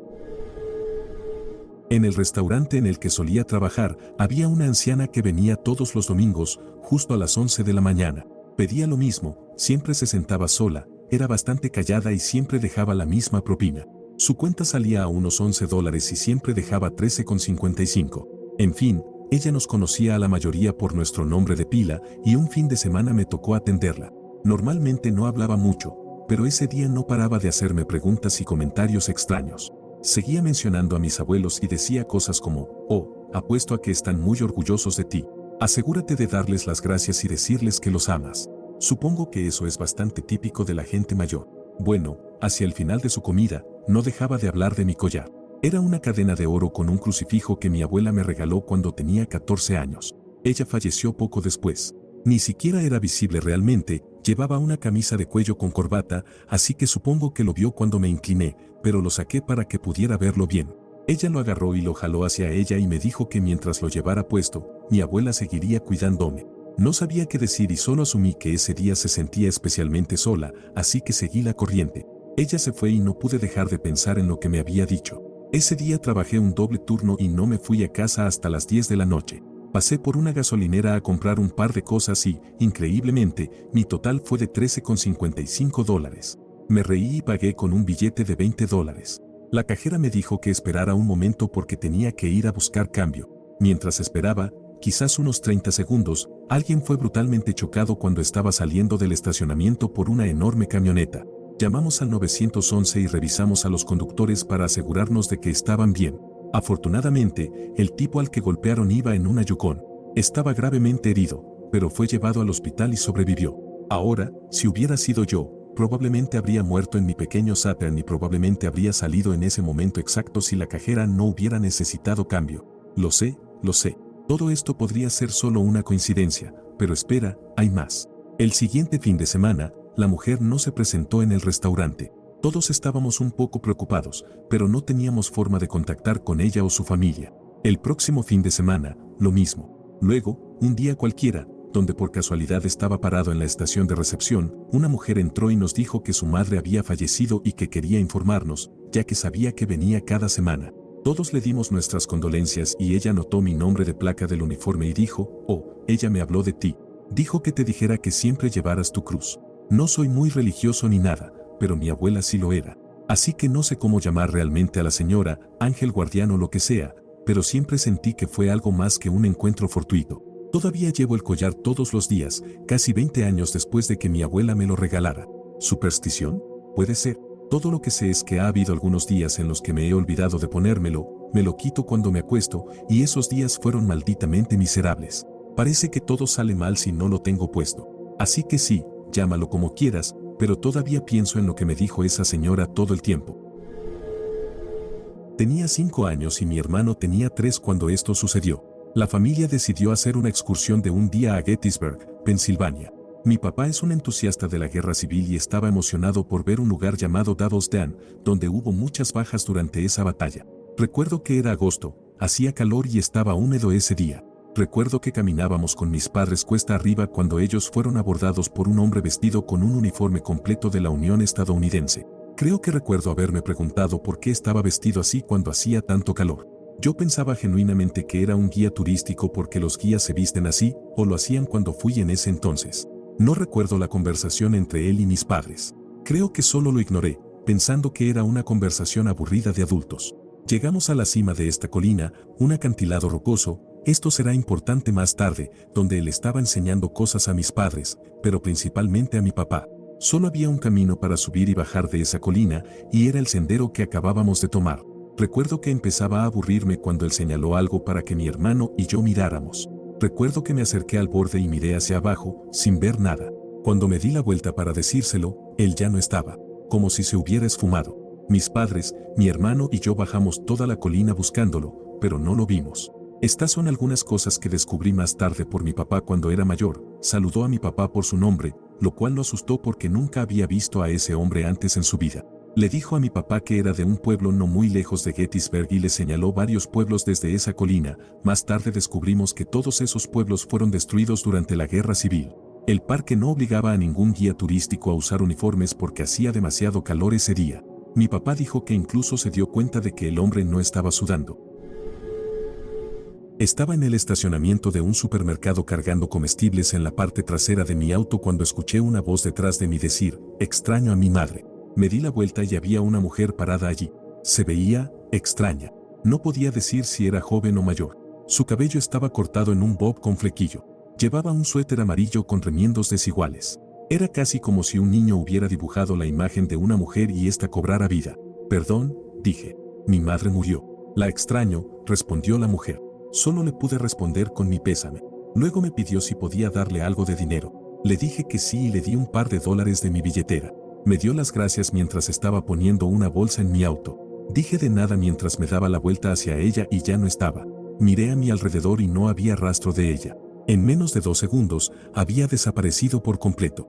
En el restaurante en el que solía trabajar, había una anciana que venía todos los domingos, justo a las 11 de la mañana. Pedía lo mismo, siempre se sentaba sola, era bastante callada y siempre dejaba la misma propina. Su cuenta salía a unos $11 y siempre dejaba 13,55. En fin, ella nos conocía a la mayoría por nuestro nombre de pila y un fin de semana me tocó atenderla. Normalmente no hablaba mucho, pero ese día no paraba de hacerme preguntas y comentarios extraños. Seguía mencionando a mis abuelos y decía cosas como, oh, apuesto a que están muy orgullosos de ti. Asegúrate de darles las gracias y decirles que los amas. Supongo que eso es bastante típico de la gente mayor. Bueno, hacia el final de su comida, no dejaba de hablar de mi collar. Era una cadena de oro con un crucifijo que mi abuela me regaló cuando tenía 14 años. Ella falleció poco después. Ni siquiera era visible realmente, llevaba una camisa de cuello con corbata, así que supongo que lo vio cuando me incliné, pero lo saqué para que pudiera verlo bien. Ella lo agarró y lo jaló hacia ella y me dijo que mientras lo llevara puesto, mi abuela seguiría cuidándome. No sabía qué decir y solo asumí que ese día se sentía especialmente sola, así que seguí la corriente. Ella se fue y no pude dejar de pensar en lo que me había dicho. Ese día trabajé un doble turno y no me fui a casa hasta las 10 de la noche. Pasé por una gasolinera a comprar un par de cosas y, increíblemente, mi total fue de $13,55. Me reí y pagué con un billete de $20. La cajera me dijo que esperara un momento porque tenía que ir a buscar cambio. Mientras esperaba, quizás unos 30 segundos, alguien fue brutalmente chocado cuando estaba saliendo del estacionamiento por una enorme camioneta. Llamamos al 911 y revisamos a los conductores para asegurarnos de que estaban bien. Afortunadamente, el tipo al que golpearon iba en una Yukon. Estaba gravemente herido, pero fue llevado al hospital y sobrevivió. Ahora, si hubiera sido yo, probablemente habría muerto en mi pequeño Saturn y probablemente habría salido en ese momento exacto si la cajera no hubiera necesitado cambio. Lo sé, lo sé. Todo esto podría ser solo una coincidencia, pero espera, hay más. El siguiente fin de semana, la mujer no se presentó en el restaurante. Todos estábamos un poco preocupados, pero no teníamos forma de contactar con ella o su familia. El próximo fin de semana, lo mismo. Luego, un día cualquiera, donde por casualidad estaba parado en la estación de recepción, una mujer entró y nos dijo que su madre había fallecido y que quería informarnos, ya que sabía que venía cada semana. Todos le dimos nuestras condolencias y ella notó mi nombre de placa del uniforme y dijo, oh, ella me habló de ti. Dijo que te dijera que siempre llevaras tu cruz. No soy muy religioso ni nada, pero mi abuela sí lo era. Así que no sé cómo llamar realmente a la señora, ángel guardián o lo que sea, pero siempre sentí que fue algo más que un encuentro fortuito. Todavía llevo el collar todos los días, casi 20 años después de que mi abuela me lo regalara. ¿Superstición? Puede ser. Todo lo que sé es que ha habido algunos días en los que me he olvidado de ponérmelo, me lo quito cuando me acuesto, y esos días fueron malditamente miserables. Parece que todo sale mal si no lo tengo puesto. Así que sí, llámalo como quieras, pero todavía pienso en lo que me dijo esa señora todo el tiempo. Tenía 5 años y mi hermano tenía 3 cuando esto sucedió. La familia decidió hacer una excursión de un día a Gettysburg, Pensilvania. Mi papá es un entusiasta de la guerra civil y estaba emocionado por ver un lugar llamado Devil's Den, donde hubo muchas bajas durante esa batalla. Recuerdo que era agosto, hacía calor y estaba húmedo ese día. Recuerdo que caminábamos con mis padres cuesta arriba cuando ellos fueron abordados por un hombre vestido con un uniforme completo de la Unión Estadounidense. Creo que recuerdo haberme preguntado por qué estaba vestido así cuando hacía tanto calor. Yo pensaba genuinamente que era un guía turístico porque los guías se visten así, o lo hacían cuando fui en ese entonces. No recuerdo la conversación entre él y mis padres. Creo que solo lo ignoré, pensando que era una conversación aburrida de adultos. Llegamos a la cima de esta colina, un acantilado rocoso. Esto será importante más tarde, donde él estaba enseñando cosas a mis padres, pero principalmente a mi papá. Solo había un camino para subir y bajar de esa colina, y era el sendero que acabábamos de tomar. Recuerdo que empezaba a aburrirme cuando él señaló algo para que mi hermano y yo miráramos. Recuerdo que me acerqué al borde y miré hacia abajo, sin ver nada. Cuando me di la vuelta para decírselo, él ya no estaba, como si se hubiera esfumado. Mis padres, mi hermano y yo bajamos toda la colina buscándolo, pero no lo vimos. Estas son algunas cosas que descubrí más tarde por mi papá cuando era mayor. Saludó a mi papá por su nombre, lo cual lo asustó porque nunca había visto a ese hombre antes en su vida. Le dijo a mi papá que era de un pueblo no muy lejos de Gettysburg y le señaló varios pueblos desde esa colina. Más tarde descubrimos que todos esos pueblos fueron destruidos durante la Guerra Civil. El parque no obligaba a ningún guía turístico a usar uniformes porque hacía demasiado calor ese día. Mi papá dijo que incluso se dio cuenta de que el hombre no estaba sudando. Estaba en el estacionamiento de un supermercado cargando comestibles en la parte trasera de mi auto cuando escuché una voz detrás de mí decir, extraño a mi madre. Me di la vuelta y había una mujer parada allí. Se veía extraña. No podía decir si era joven o mayor. Su cabello estaba cortado en un bob con flequillo. Llevaba un suéter amarillo con remiendos desiguales. Era casi como si un niño hubiera dibujado la imagen de una mujer y ésta cobrara vida. Perdón, dije. Mi madre murió. La extraño, respondió la mujer. Solo le pude responder con mi pésame. Luego me pidió si podía darle algo de dinero. Le dije que sí y le di un par de dólares de mi billetera. Me dio las gracias mientras estaba poniendo una bolsa en mi auto. Dije de nada mientras me daba la vuelta hacia ella y ya no estaba. Miré a mi alrededor y no había rastro de ella. En menos de 2 segundos, había desaparecido por completo.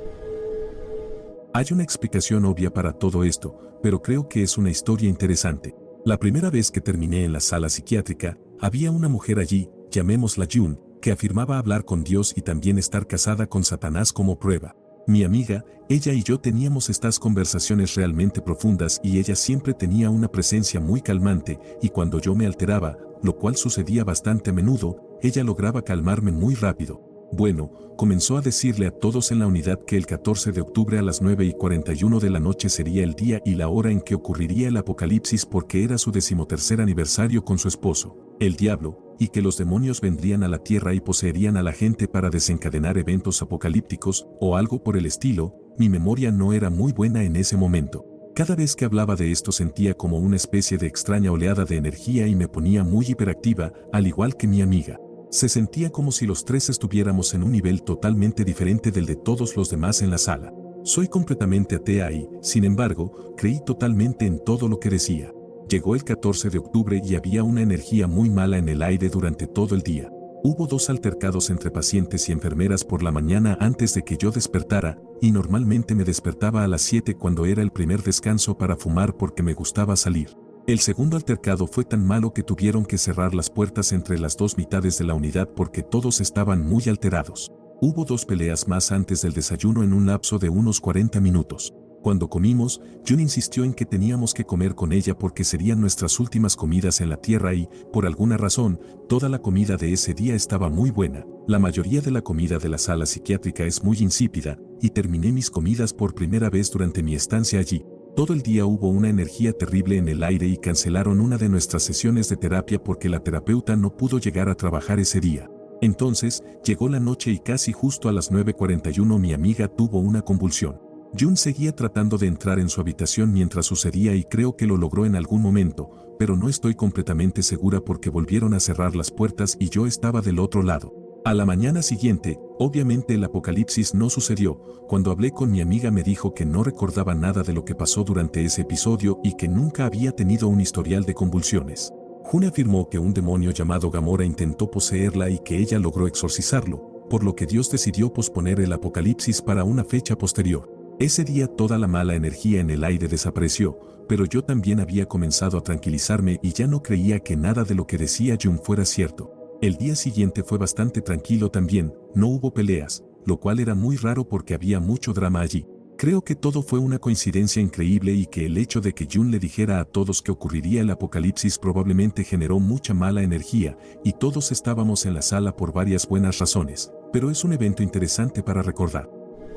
Hay una explicación obvia para todo esto, pero creo que es una historia interesante. La primera vez que terminé en la sala psiquiátrica, había una mujer allí, llamémosla June, que afirmaba hablar con Dios y también estar casada con Satanás como prueba. Mi amiga, ella y yo teníamos estas conversaciones realmente profundas y ella siempre tenía una presencia muy calmante y cuando yo me alteraba, lo cual sucedía bastante a menudo, ella lograba calmarme muy rápido. Bueno, comenzó a decirle a todos en la unidad que el 14 de octubre a las 9:41 de la noche sería el día y la hora en que ocurriría el apocalipsis porque era su 13º aniversario con su esposo, el diablo, y que los demonios vendrían a la tierra y poseerían a la gente para desencadenar eventos apocalípticos o algo por el estilo. Mi memoria no era muy buena en ese momento. Cada vez que hablaba de esto sentía como una especie de extraña oleada de energía y me ponía muy hiperactiva, al igual que mi amiga. Se sentía como si los tres estuviéramos en un nivel totalmente diferente del de todos los demás en la sala. Soy completamente atea y, sin embargo, creí totalmente en todo lo que decía. Llegó el 14 de octubre y había una energía muy mala en el aire durante todo el día. Hubo 2 altercados entre pacientes y enfermeras por la mañana antes de que yo despertara, y normalmente me despertaba a las 7 cuando era el primer descanso para fumar porque me gustaba salir. El segundo altercado fue tan malo que tuvieron que cerrar las puertas entre las 2 mitades de la unidad porque todos estaban muy alterados. Hubo 2 peleas más antes del desayuno en un lapso de unos 40 minutos. Cuando comimos, June insistió en que teníamos que comer con ella porque serían nuestras últimas comidas en la tierra y, por alguna razón, toda la comida de ese día estaba muy buena. La mayoría de la comida de la sala psiquiátrica es muy insípida, y terminé mis comidas por primera vez durante mi estancia allí. Todo el día hubo una energía terrible en el aire y cancelaron una de nuestras sesiones de terapia porque la terapeuta no pudo llegar a trabajar ese día. Entonces, llegó la noche y casi justo a las 9:41 mi amiga tuvo una convulsión. June seguía tratando de entrar en su habitación mientras sucedía y creo que lo logró en algún momento, pero no estoy completamente segura porque volvieron a cerrar las puertas y yo estaba del otro lado. A la mañana siguiente, obviamente el apocalipsis no sucedió. Cuando hablé con mi amiga me dijo que no recordaba nada de lo que pasó durante ese episodio y que nunca había tenido un historial de convulsiones. June afirmó que un demonio llamado Gamora intentó poseerla y que ella logró exorcizarlo, por lo que Dios decidió posponer el apocalipsis para una fecha posterior. Ese día toda la mala energía en el aire desapareció, pero yo también había comenzado a tranquilizarme y ya no creía que nada de lo que decía June fuera cierto. El día siguiente fue bastante tranquilo también, no hubo peleas, lo cual era muy raro porque había mucho drama allí. Creo que todo fue una coincidencia increíble y que el hecho de que June le dijera a todos que ocurriría el apocalipsis probablemente generó mucha mala energía, y todos estábamos en la sala por varias buenas razones, pero es un evento interesante para recordar.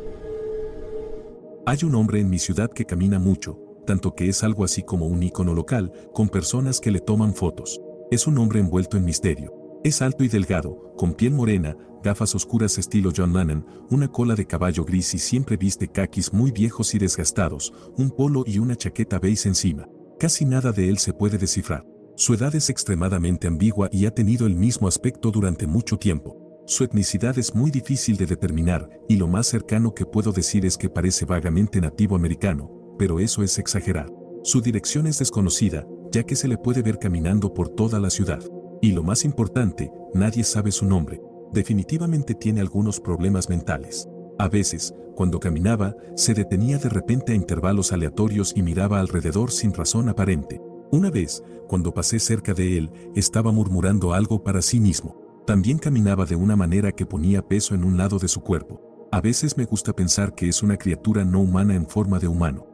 Hay un hombre en mi ciudad que camina mucho, tanto que es algo así como un ícono local, con personas que le toman fotos. Es un hombre envuelto en misterio. Es alto y delgado, con piel morena, gafas oscuras estilo John Lennon, una cola de caballo gris y siempre viste caquis muy viejos y desgastados, un polo y una chaqueta beige encima. Casi nada de él se puede descifrar. Su edad es extremadamente ambigua y ha tenido el mismo aspecto durante mucho tiempo. Su etnicidad es muy difícil de determinar, y lo más cercano que puedo decir es que parece vagamente nativo americano, pero eso es exagerar. Su dirección es desconocida, ya que se le puede ver caminando por toda la ciudad. Y lo más importante, nadie sabe su nombre. Definitivamente tiene algunos problemas mentales. A veces, cuando caminaba, se detenía de repente a intervalos aleatorios y miraba alrededor sin razón aparente. Una vez, cuando pasé cerca de él, estaba murmurando algo para sí mismo. También caminaba de una manera que ponía peso en un lado de su cuerpo. A veces me gusta pensar que es una criatura no humana en forma de humano.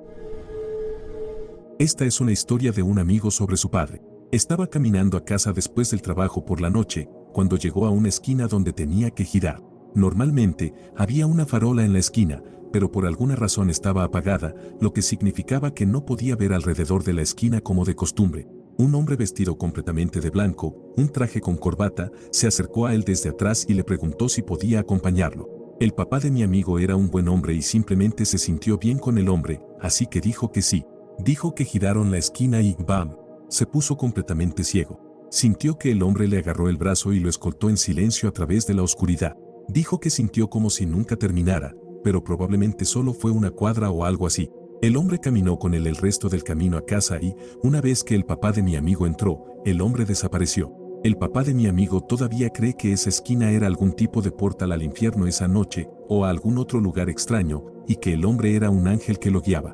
Esta es una historia de un amigo sobre su padre. Estaba caminando a casa después del trabajo por la noche, cuando llegó a una esquina donde tenía que girar. Normalmente, había una farola en la esquina, pero por alguna razón estaba apagada, lo que significaba que no podía ver alrededor de la esquina como de costumbre. Un hombre vestido completamente de blanco, un traje con corbata, se acercó a él desde atrás y le preguntó si podía acompañarlo. El papá de mi amigo era un buen hombre y simplemente se sintió bien con el hombre, así que dijo que sí. Dijo que giraron la esquina y ¡bam! Se puso completamente ciego. Sintió que el hombre le agarró el brazo y lo escoltó en silencio a través de la oscuridad. Dijo que sintió como si nunca terminara, pero probablemente solo fue una cuadra o algo así. El hombre caminó con él el resto del camino a casa y, una vez que el papá de mi amigo entró, el hombre desapareció. El papá de mi amigo todavía cree que esa esquina era algún tipo de portal al infierno esa noche, o a algún otro lugar extraño, y que el hombre era un ángel que lo guiaba.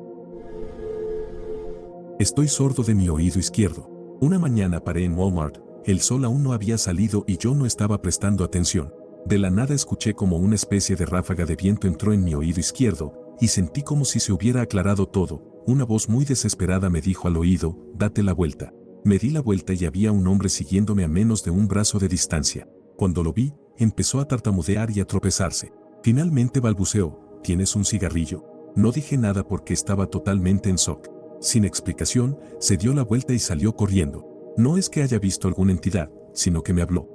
Estoy sordo de mi oído izquierdo. Una mañana paré en Walmart, el sol aún no había salido y yo no estaba prestando atención. De la nada escuché como una especie de ráfaga de viento entró en mi oído izquierdo, y sentí como si se hubiera aclarado todo. Una voz muy desesperada me dijo al oído, date la vuelta. Me di la vuelta y había un hombre siguiéndome a menos de un brazo de distancia. Cuando lo vi, empezó a tartamudear y a tropezarse. Finalmente balbuceó, ¿tienes un cigarrillo? No dije nada porque estaba totalmente en shock. Sin explicación, se dio la vuelta y salió corriendo. No es que haya visto alguna entidad, sino que me habló.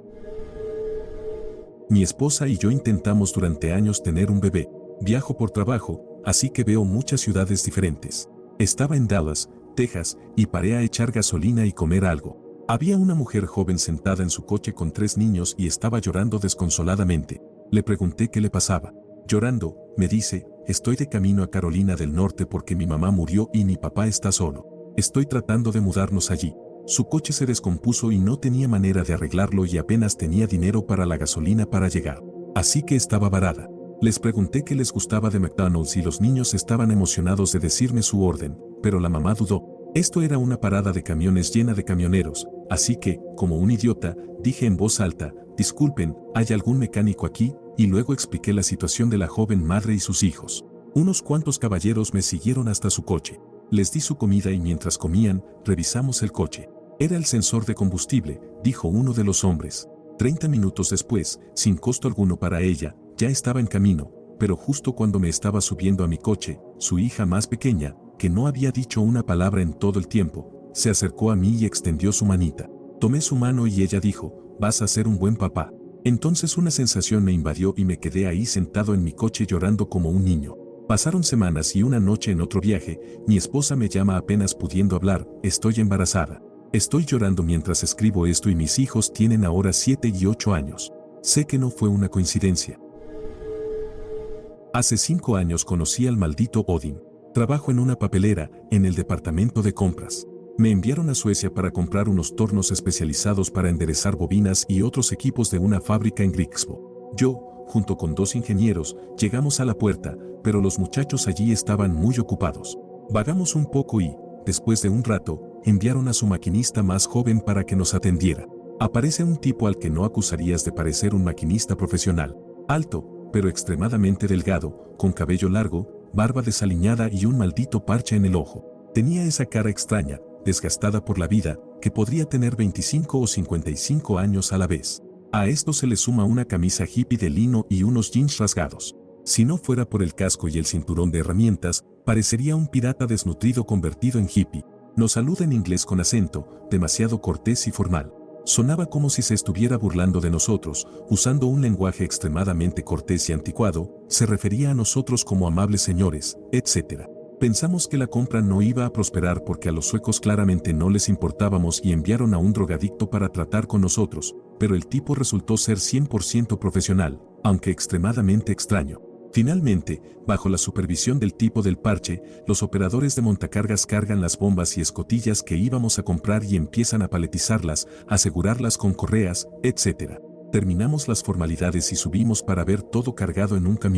Mi esposa y yo intentamos durante años tener un bebé. Viajo por trabajo, así que veo muchas ciudades diferentes. Estaba en Dallas, Texas, y paré a echar gasolina y comer algo. Había una mujer joven sentada en su coche con 3 niños y estaba llorando desconsoladamente. Le pregunté qué le pasaba. Llorando, me dice, estoy de camino a Carolina del Norte porque mi mamá murió y mi papá está solo. Estoy tratando de mudarnos allí. Su coche se descompuso y no tenía manera de arreglarlo y apenas tenía dinero para la gasolina para llegar. Así que estaba varada. Les pregunté qué les gustaba de McDonald's y los niños estaban emocionados de decirme su orden, pero la mamá dudó. Esto era una parada de camiones llena de camioneros, así que, como un idiota, dije en voz alta, disculpen, ¿hay algún mecánico aquí? Y luego expliqué la situación de la joven madre y sus hijos. Unos cuantos caballeros me siguieron hasta su coche. Les di su comida y mientras comían, revisamos el coche. Era el sensor de combustible, dijo uno de los hombres. 30 minutos después, sin costo alguno para ella, ya estaba en camino, pero justo cuando me estaba subiendo a mi coche, su hija más pequeña, que no había dicho una palabra en todo el tiempo, se acercó a mí y extendió su manita. Tomé su mano y ella dijo, vas a ser un buen papá. Entonces una sensación me invadió y me quedé ahí sentado en mi coche llorando como un niño. Pasaron semanas y una noche en otro viaje, mi esposa me llama apenas pudiendo hablar, estoy embarazada. Estoy llorando mientras escribo esto y mis hijos tienen ahora 7 y 8 años. Sé que no fue una coincidencia. Hace 5 años conocí al maldito Odin. Trabajo en una papelera, en el departamento de compras. Me enviaron a Suecia para comprar unos tornos especializados para enderezar bobinas y otros equipos de una fábrica en Grixbo. Yo, junto con 2 ingenieros, llegamos a la puerta, pero los muchachos allí estaban muy ocupados. Vagamos un poco y, después de un rato, enviaron a su maquinista más joven para que nos atendiera. Aparece un tipo al que no acusarías de parecer un maquinista profesional. Alto, pero extremadamente delgado, con cabello largo, barba desaliñada y un maldito parche en el ojo. Tenía esa cara extraña, desgastada por la vida, que podría tener 25 o 55 años a la vez. A esto se le suma una camisa hippie de lino y unos jeans rasgados. Si no fuera por el casco y el cinturón de herramientas, parecería un pirata desnutrido convertido en hippie. Nos saluda en inglés con acento, demasiado cortés y formal. Sonaba como si se estuviera burlando de nosotros, usando un lenguaje extremadamente cortés y anticuado, se refería a nosotros como amables señores, etc. Pensamos que la compra no iba a prosperar porque a los suecos claramente no les importábamos y enviaron a un drogadicto para tratar con nosotros, pero el tipo resultó ser 100% profesional, aunque extremadamente extraño. Finalmente, bajo la supervisión del tipo del parche, los operadores de montacargas cargan las bombas y escotillas que íbamos a comprar y empiezan a paletizarlas, asegurarlas con correas, etc. Terminamos las formalidades y subimos para ver todo cargado en un camión.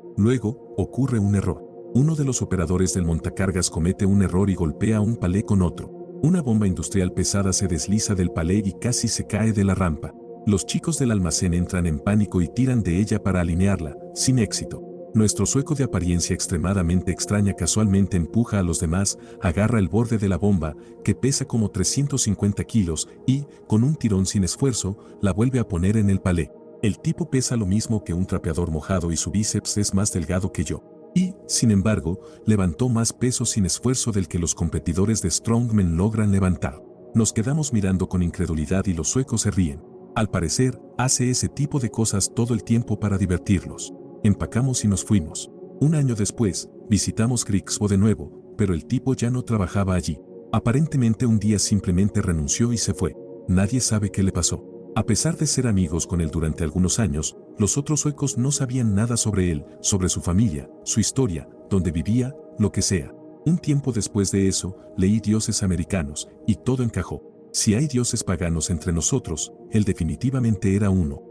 Luego, ocurre un error. Uno de los operadores del montacargas comete un error y golpea un palé con otro. Una bomba industrial pesada se desliza del palé y casi se cae de la rampa. Los chicos del almacén entran en pánico y tiran de ella para alinearla, sin éxito. Nuestro sueco de apariencia extremadamente extraña casualmente empuja a los demás, agarra el borde de la bomba, que pesa como 350 kilos, y, con un tirón sin esfuerzo, la vuelve a poner en el palé. El tipo pesa lo mismo que un trapeador mojado y su bíceps es más delgado que yo. Y, sin embargo, levantó más peso sin esfuerzo del que los competidores de Strongman logran levantar. Nos quedamos mirando con incredulidad y los suecos se ríen. Al parecer, hace ese tipo de cosas todo el tiempo para divertirlos. Empacamos y nos fuimos. Un año después, visitamos Kriksbo de nuevo, pero el tipo ya no trabajaba allí. Aparentemente un día simplemente renunció y se fue. Nadie sabe qué le pasó. A pesar de ser amigos con él durante algunos años, los otros suecos no sabían nada sobre él, sobre su familia, su historia, dónde vivía, lo que sea. Un tiempo después de eso, leí Dioses Americanos, y todo encajó. Si hay dioses paganos entre nosotros, él definitivamente era uno.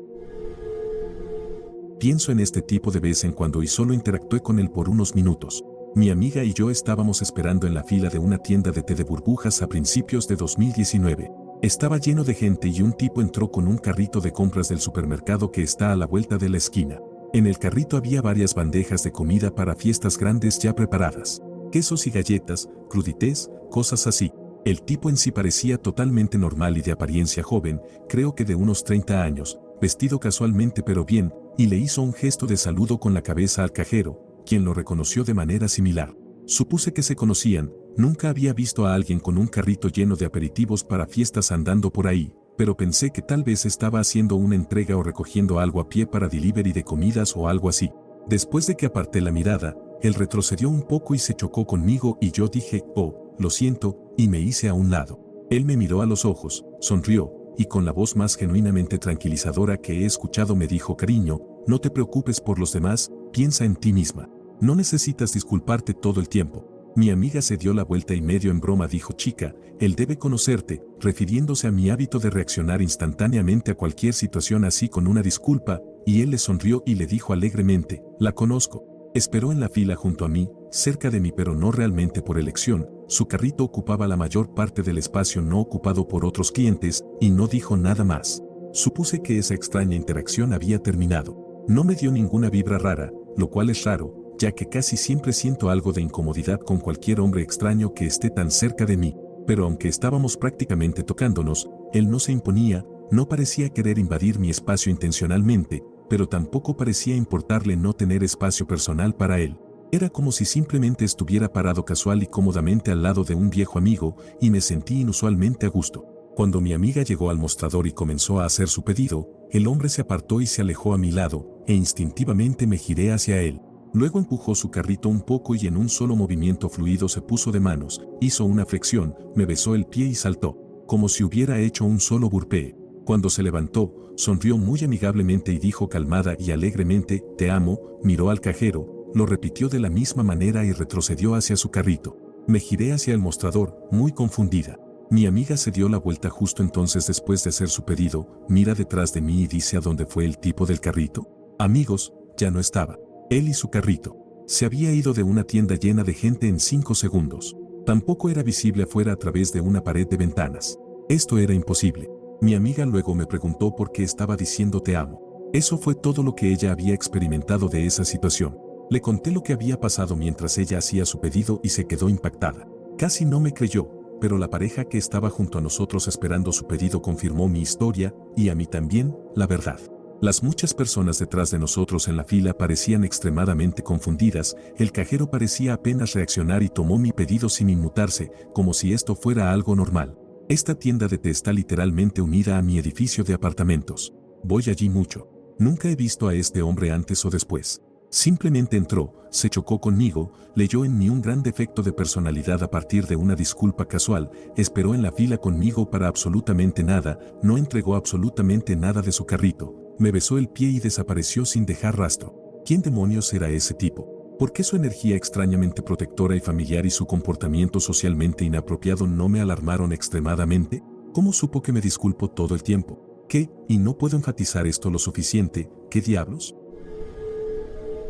Pienso en este tipo de vez en cuando y solo interactué con él por unos minutos. Mi amiga y yo estábamos esperando en la fila de una tienda de té de burbujas a principios de 2019. Estaba lleno de gente y un tipo entró con un carrito de compras del supermercado que está a la vuelta de la esquina. En el carrito había varias bandejas de comida para fiestas grandes ya preparadas. Quesos y galletas, crudités, cosas así. El tipo en sí parecía totalmente normal y de apariencia joven, creo que de unos 30 años, vestido casualmente pero bien, y le hizo un gesto de saludo con la cabeza al cajero, quien lo reconoció de manera similar. Supuse que se conocían, nunca había visto a alguien con un carrito lleno de aperitivos para fiestas andando por ahí, pero pensé que tal vez estaba haciendo una entrega o recogiendo algo a pie para delivery de comidas o algo así. Después de que aparté la mirada, él retrocedió un poco y se chocó conmigo y yo dije, oh, lo siento, y me hice a un lado. Él me miró a los ojos, sonrió, y con la voz más genuinamente tranquilizadora que he escuchado me dijo, cariño, no te preocupes por los demás, piensa en ti misma. No necesitas disculparte todo el tiempo. Mi amiga se dio la vuelta y medio en broma dijo, chica, él debe conocerte, refiriéndose a mi hábito de reaccionar instantáneamente a cualquier situación así con una disculpa, y él le sonrió y le dijo alegremente, la conozco. Esperó en la fila junto a mí, cerca de mí pero no realmente por elección, su carrito ocupaba la mayor parte del espacio no ocupado por otros clientes, y no dijo nada más. Supuse que esa extraña interacción había terminado. No me dio ninguna vibra rara, lo cual es raro, ya que casi siempre siento algo de incomodidad con cualquier hombre extraño que esté tan cerca de mí, pero aunque estábamos prácticamente tocándonos, él no se imponía, no parecía querer invadir mi espacio intencionalmente, pero tampoco parecía importarle no tener espacio personal para él. Era como si simplemente estuviera parado casual y cómodamente al lado de un viejo amigo, y me sentí inusualmente a gusto. Cuando mi amiga llegó al mostrador y comenzó a hacer su pedido, el hombre se apartó y se alejó a mi lado, e instintivamente me giré hacia él. Luego empujó su carrito un poco y en un solo movimiento fluido se puso de manos, hizo una flexión, me besó el pie y saltó, como si hubiera hecho un solo burpee. Cuando se levantó, sonrió muy amigablemente y dijo calmada y alegremente, te amo, miró al cajero, lo repitió de la misma manera y retrocedió hacia su carrito. Me giré hacia el mostrador, muy confundida. Mi amiga se dio la vuelta justo entonces después de hacer su pedido, mira detrás de mí y dice a dónde fue el tipo del carrito. Amigos, ya no estaba. Él y su carrito. Se había ido de una tienda llena de gente en 5 segundos. Tampoco era visible afuera a través de una pared de ventanas. Esto era imposible. Mi amiga luego me preguntó por qué estaba diciendo te amo. Eso fue todo lo que ella había experimentado de esa situación. Le conté lo que había pasado mientras ella hacía su pedido y se quedó impactada. Casi no me creyó, pero la pareja que estaba junto a nosotros esperando su pedido confirmó mi historia, y a mí también, la verdad. Las muchas personas detrás de nosotros en la fila parecían extremadamente confundidas, el cajero parecía apenas reaccionar y tomó mi pedido sin inmutarse, como si esto fuera algo normal. Esta tienda de té está literalmente unida a mi edificio de apartamentos. Voy allí mucho. Nunca he visto a este hombre antes o después. Simplemente entró, se chocó conmigo, leyó en mí un gran defecto de personalidad a partir de una disculpa casual, esperó en la fila conmigo para absolutamente nada, no entregó absolutamente nada de su carrito, me besó el pie y desapareció sin dejar rastro. ¿Quién demonios era ese tipo? ¿Por qué su energía extrañamente protectora y familiar y su comportamiento socialmente inapropiado no me alarmaron extremadamente? ¿Cómo supo que me disculpo todo el tiempo? ¿Qué? Y no puedo enfatizar esto lo suficiente, ¿qué diablos?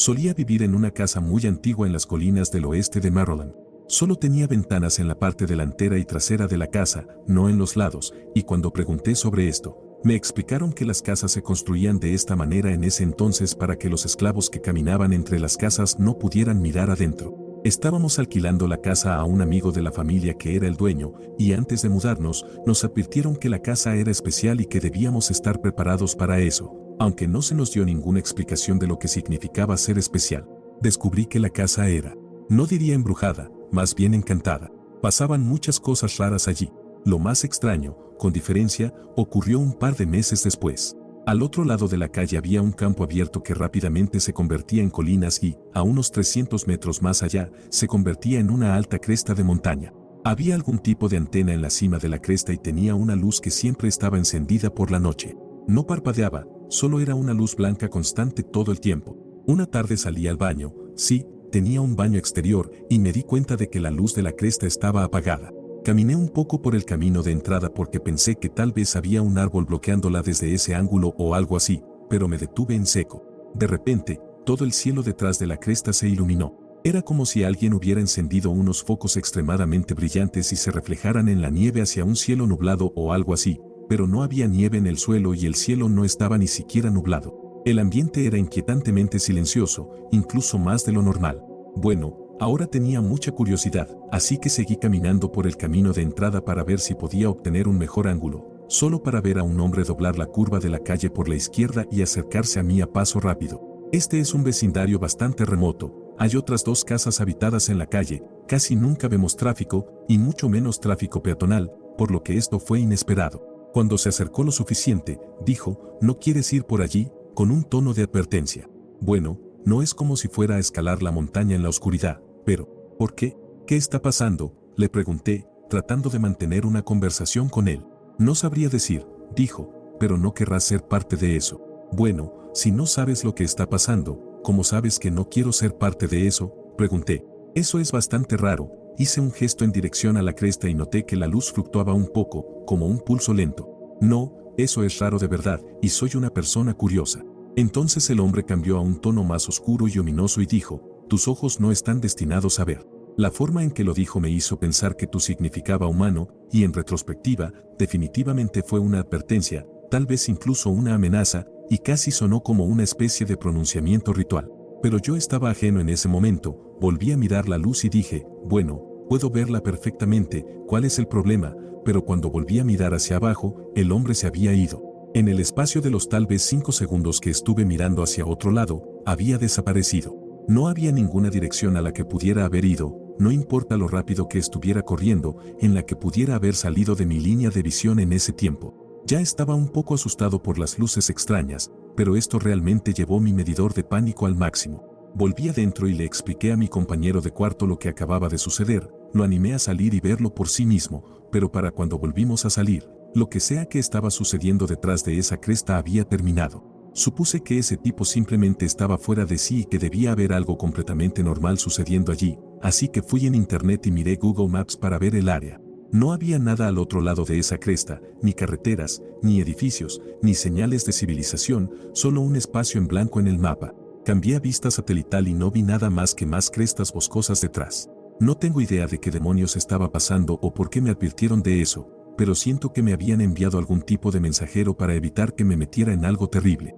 Solía vivir en una casa muy antigua en las colinas del oeste de Maryland. Solo tenía ventanas en la parte delantera y trasera de la casa, no en los lados, y cuando pregunté sobre esto, me explicaron que las casas se construían de esta manera en ese entonces para que los esclavos que caminaban entre las casas no pudieran mirar adentro. Estábamos alquilando la casa a un amigo de la familia que era el dueño, y antes de mudarnos, nos advirtieron que la casa era especial y que debíamos estar preparados para eso, aunque no se nos dio ninguna explicación de lo que significaba ser especial. Descubrí que la casa era, no diría embrujada, más bien encantada. Pasaban muchas cosas raras allí. Lo más extraño, con diferencia, ocurrió un par de meses después. Al otro lado de la calle había un campo abierto que rápidamente se convertía en colinas y, a unos 300 metros más allá, se convertía en una alta cresta de montaña. Había algún tipo de antena en la cima de la cresta y tenía una luz que siempre estaba encendida por la noche. No parpadeaba, solo era una luz blanca constante todo el tiempo. Una tarde salí al baño, sí, tenía un baño exterior, y me di cuenta de que la luz de la cresta estaba apagada. Caminé un poco por el camino de entrada porque pensé que tal vez había un árbol bloqueándola desde ese ángulo o algo así, pero me detuve en seco. De repente, todo el cielo detrás de la cresta se iluminó. Era como si alguien hubiera encendido unos focos extremadamente brillantes y se reflejaran en la nieve hacia un cielo nublado o algo así, pero no había nieve en el suelo y el cielo no estaba ni siquiera nublado. El ambiente era inquietantemente silencioso, incluso más de lo normal. Bueno, ahora tenía mucha curiosidad, así que seguí caminando por el camino de entrada para ver si podía obtener un mejor ángulo, solo para ver a un hombre doblar la curva de la calle por la izquierda y acercarse a mí a paso rápido. Este es un vecindario bastante remoto, hay otras 2 casas habitadas en la calle, casi nunca vemos tráfico, y mucho menos tráfico peatonal, por lo que esto fue inesperado. Cuando se acercó lo suficiente, dijo, ¿no quieres ir por allí?, con un tono de advertencia. Bueno, no es como si fuera a escalar la montaña en la oscuridad, pero, ¿por qué? ¿Qué está pasando?, le pregunté, tratando de mantener una conversación con él. No sabría decir, dijo, pero no querrás ser parte de eso. Bueno, si no sabes lo que está pasando, ¿cómo sabes que no quiero ser parte de eso?, pregunté. Eso es bastante raro. Hice un gesto en dirección a la cresta y noté que la luz fluctuaba un poco, como un pulso lento. No, eso es raro de verdad, y soy una persona curiosa. Entonces el hombre cambió a un tono más oscuro y ominoso y dijo, tus ojos no están destinados a ver. La forma en que lo dijo me hizo pensar que tú significaba humano, y en retrospectiva, definitivamente fue una advertencia, tal vez incluso una amenaza, y casi sonó como una especie de pronunciamiento ritual. Pero yo estaba ajeno en ese momento, volví a mirar la luz y dije, bueno, puedo verla perfectamente, ¿cuál es el problema? Pero cuando volví a mirar hacia abajo, el hombre se había ido. En el espacio de los tal vez 5 segundos que estuve mirando hacia otro lado, había desaparecido. No había ninguna dirección a la que pudiera haber ido, no importa lo rápido que estuviera corriendo, en la que pudiera haber salido de mi línea de visión en ese tiempo. Ya estaba un poco asustado por las luces extrañas, pero esto realmente llevó mi medidor de pánico al máximo. Volví adentro y le expliqué a mi compañero de cuarto lo que acababa de suceder, lo animé a salir y verlo por sí mismo, pero para cuando volvimos a salir, lo que sea que estaba sucediendo detrás de esa cresta había terminado. Supuse que ese tipo simplemente estaba fuera de sí y que debía haber algo completamente normal sucediendo allí, así que fui en internet y miré Google Maps para ver el área. No había nada al otro lado de esa cresta, ni carreteras, ni edificios, ni señales de civilización, solo un espacio en blanco en el mapa. Cambié a vista satelital y no vi nada más que más crestas boscosas detrás. No tengo idea de qué demonios estaba pasando o por qué me advirtieron de eso, pero siento que me habían enviado algún tipo de mensajero para evitar que me metiera en algo terrible.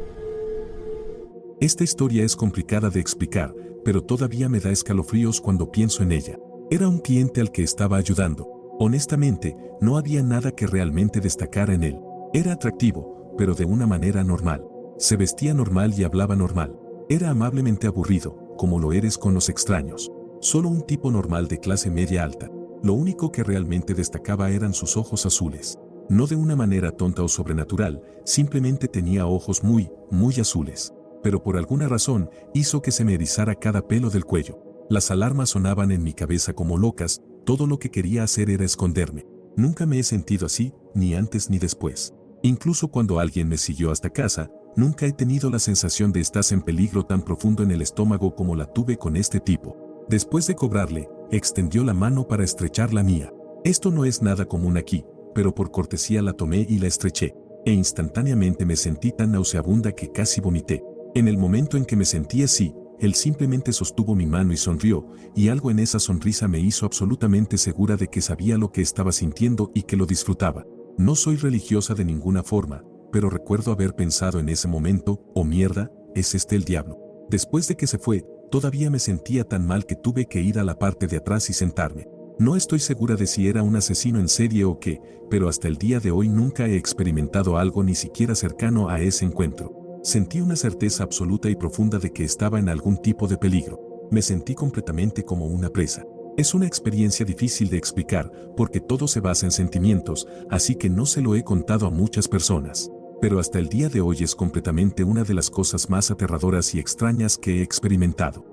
Esta historia es complicada de explicar, pero todavía me da escalofríos cuando pienso en ella. Era un cliente al que estaba ayudando. Honestamente, no había nada que realmente destacara en él. Era atractivo, pero de una manera normal. Se vestía normal y hablaba normal. Era amablemente aburrido, como lo eres con los extraños. Solo un tipo normal de clase media alta. Lo único que realmente destacaba eran sus ojos azules. No de una manera tonta o sobrenatural, simplemente tenía ojos muy azules. Pero por alguna razón, hizo que se me erizara cada pelo del cuello. Las alarmas sonaban en mi cabeza como locas, todo lo que quería hacer era esconderme. Nunca me he sentido así, ni antes ni después. Incluso cuando alguien me siguió hasta casa, nunca he tenido la sensación de estar en peligro tan profundo en el estómago como la tuve con este tipo. Después de cobrarle, extendió la mano para estrechar la mía. Esto no es nada común aquí, pero por cortesía la tomé y la estreché, e instantáneamente me sentí tan nauseabunda que casi vomité. En el momento en que me sentí así, él simplemente sostuvo mi mano y sonrió, y algo en esa sonrisa me hizo absolutamente segura de que sabía lo que estaba sintiendo y que lo disfrutaba. No soy religiosa de ninguna forma, pero recuerdo haber pensado en ese momento, oh mierda, ¿es este el diablo? Después de que se fue, todavía me sentía tan mal que tuve que ir a la parte de atrás y sentarme. No estoy segura de si era un asesino en serie o qué, pero hasta el día de hoy nunca he experimentado algo ni siquiera cercano a ese encuentro. Sentí una certeza absoluta y profunda de que estaba en algún tipo de peligro. Me sentí completamente como una presa. Es una experiencia difícil de explicar porque todo se basa en sentimientos, así que no se lo he contado a muchas personas. Pero hasta el día de hoy es completamente una de las cosas más aterradoras y extrañas que he experimentado.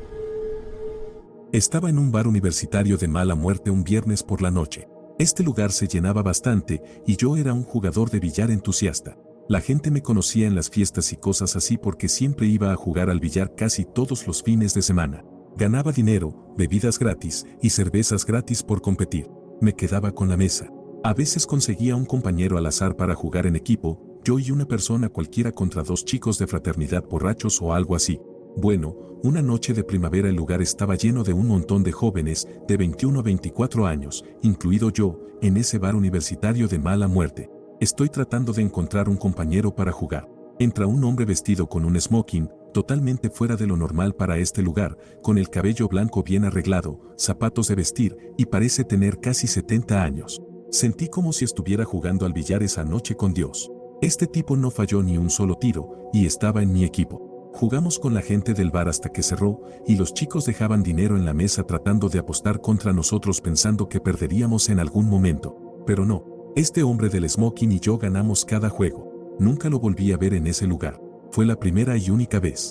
Estaba en un bar universitario de mala muerte un viernes por la noche. Este lugar se llenaba bastante y yo era un jugador de billar entusiasta. La gente me conocía en las fiestas y cosas así porque siempre iba a jugar al billar casi todos los fines de semana. Ganaba dinero, bebidas gratis y cervezas gratis por competir. Me quedaba con la mesa. A veces conseguía un compañero al azar para jugar en equipo, yo y una persona cualquiera contra dos chicos de fraternidad borrachos o algo así. Bueno, una noche de primavera el lugar estaba lleno de un montón de jóvenes de 21 a 24 años, incluido yo, en ese bar universitario de mala muerte. Estoy tratando de encontrar un compañero para jugar. Entra un hombre vestido con un smoking, totalmente fuera de lo normal para este lugar, con el cabello blanco bien arreglado, zapatos de vestir y parece tener casi 70 años. Sentí como si estuviera jugando al billar esa noche con Dios. Este tipo no falló ni un solo tiro y estaba en mi equipo. Jugamos con la gente del bar hasta que cerró y los chicos dejaban dinero en la mesa tratando de apostar contra nosotros pensando que perderíamos en algún momento. Pero no, este hombre del smoking y yo ganamos cada juego. Nunca lo volví a ver en ese lugar. Fue la primera y única vez.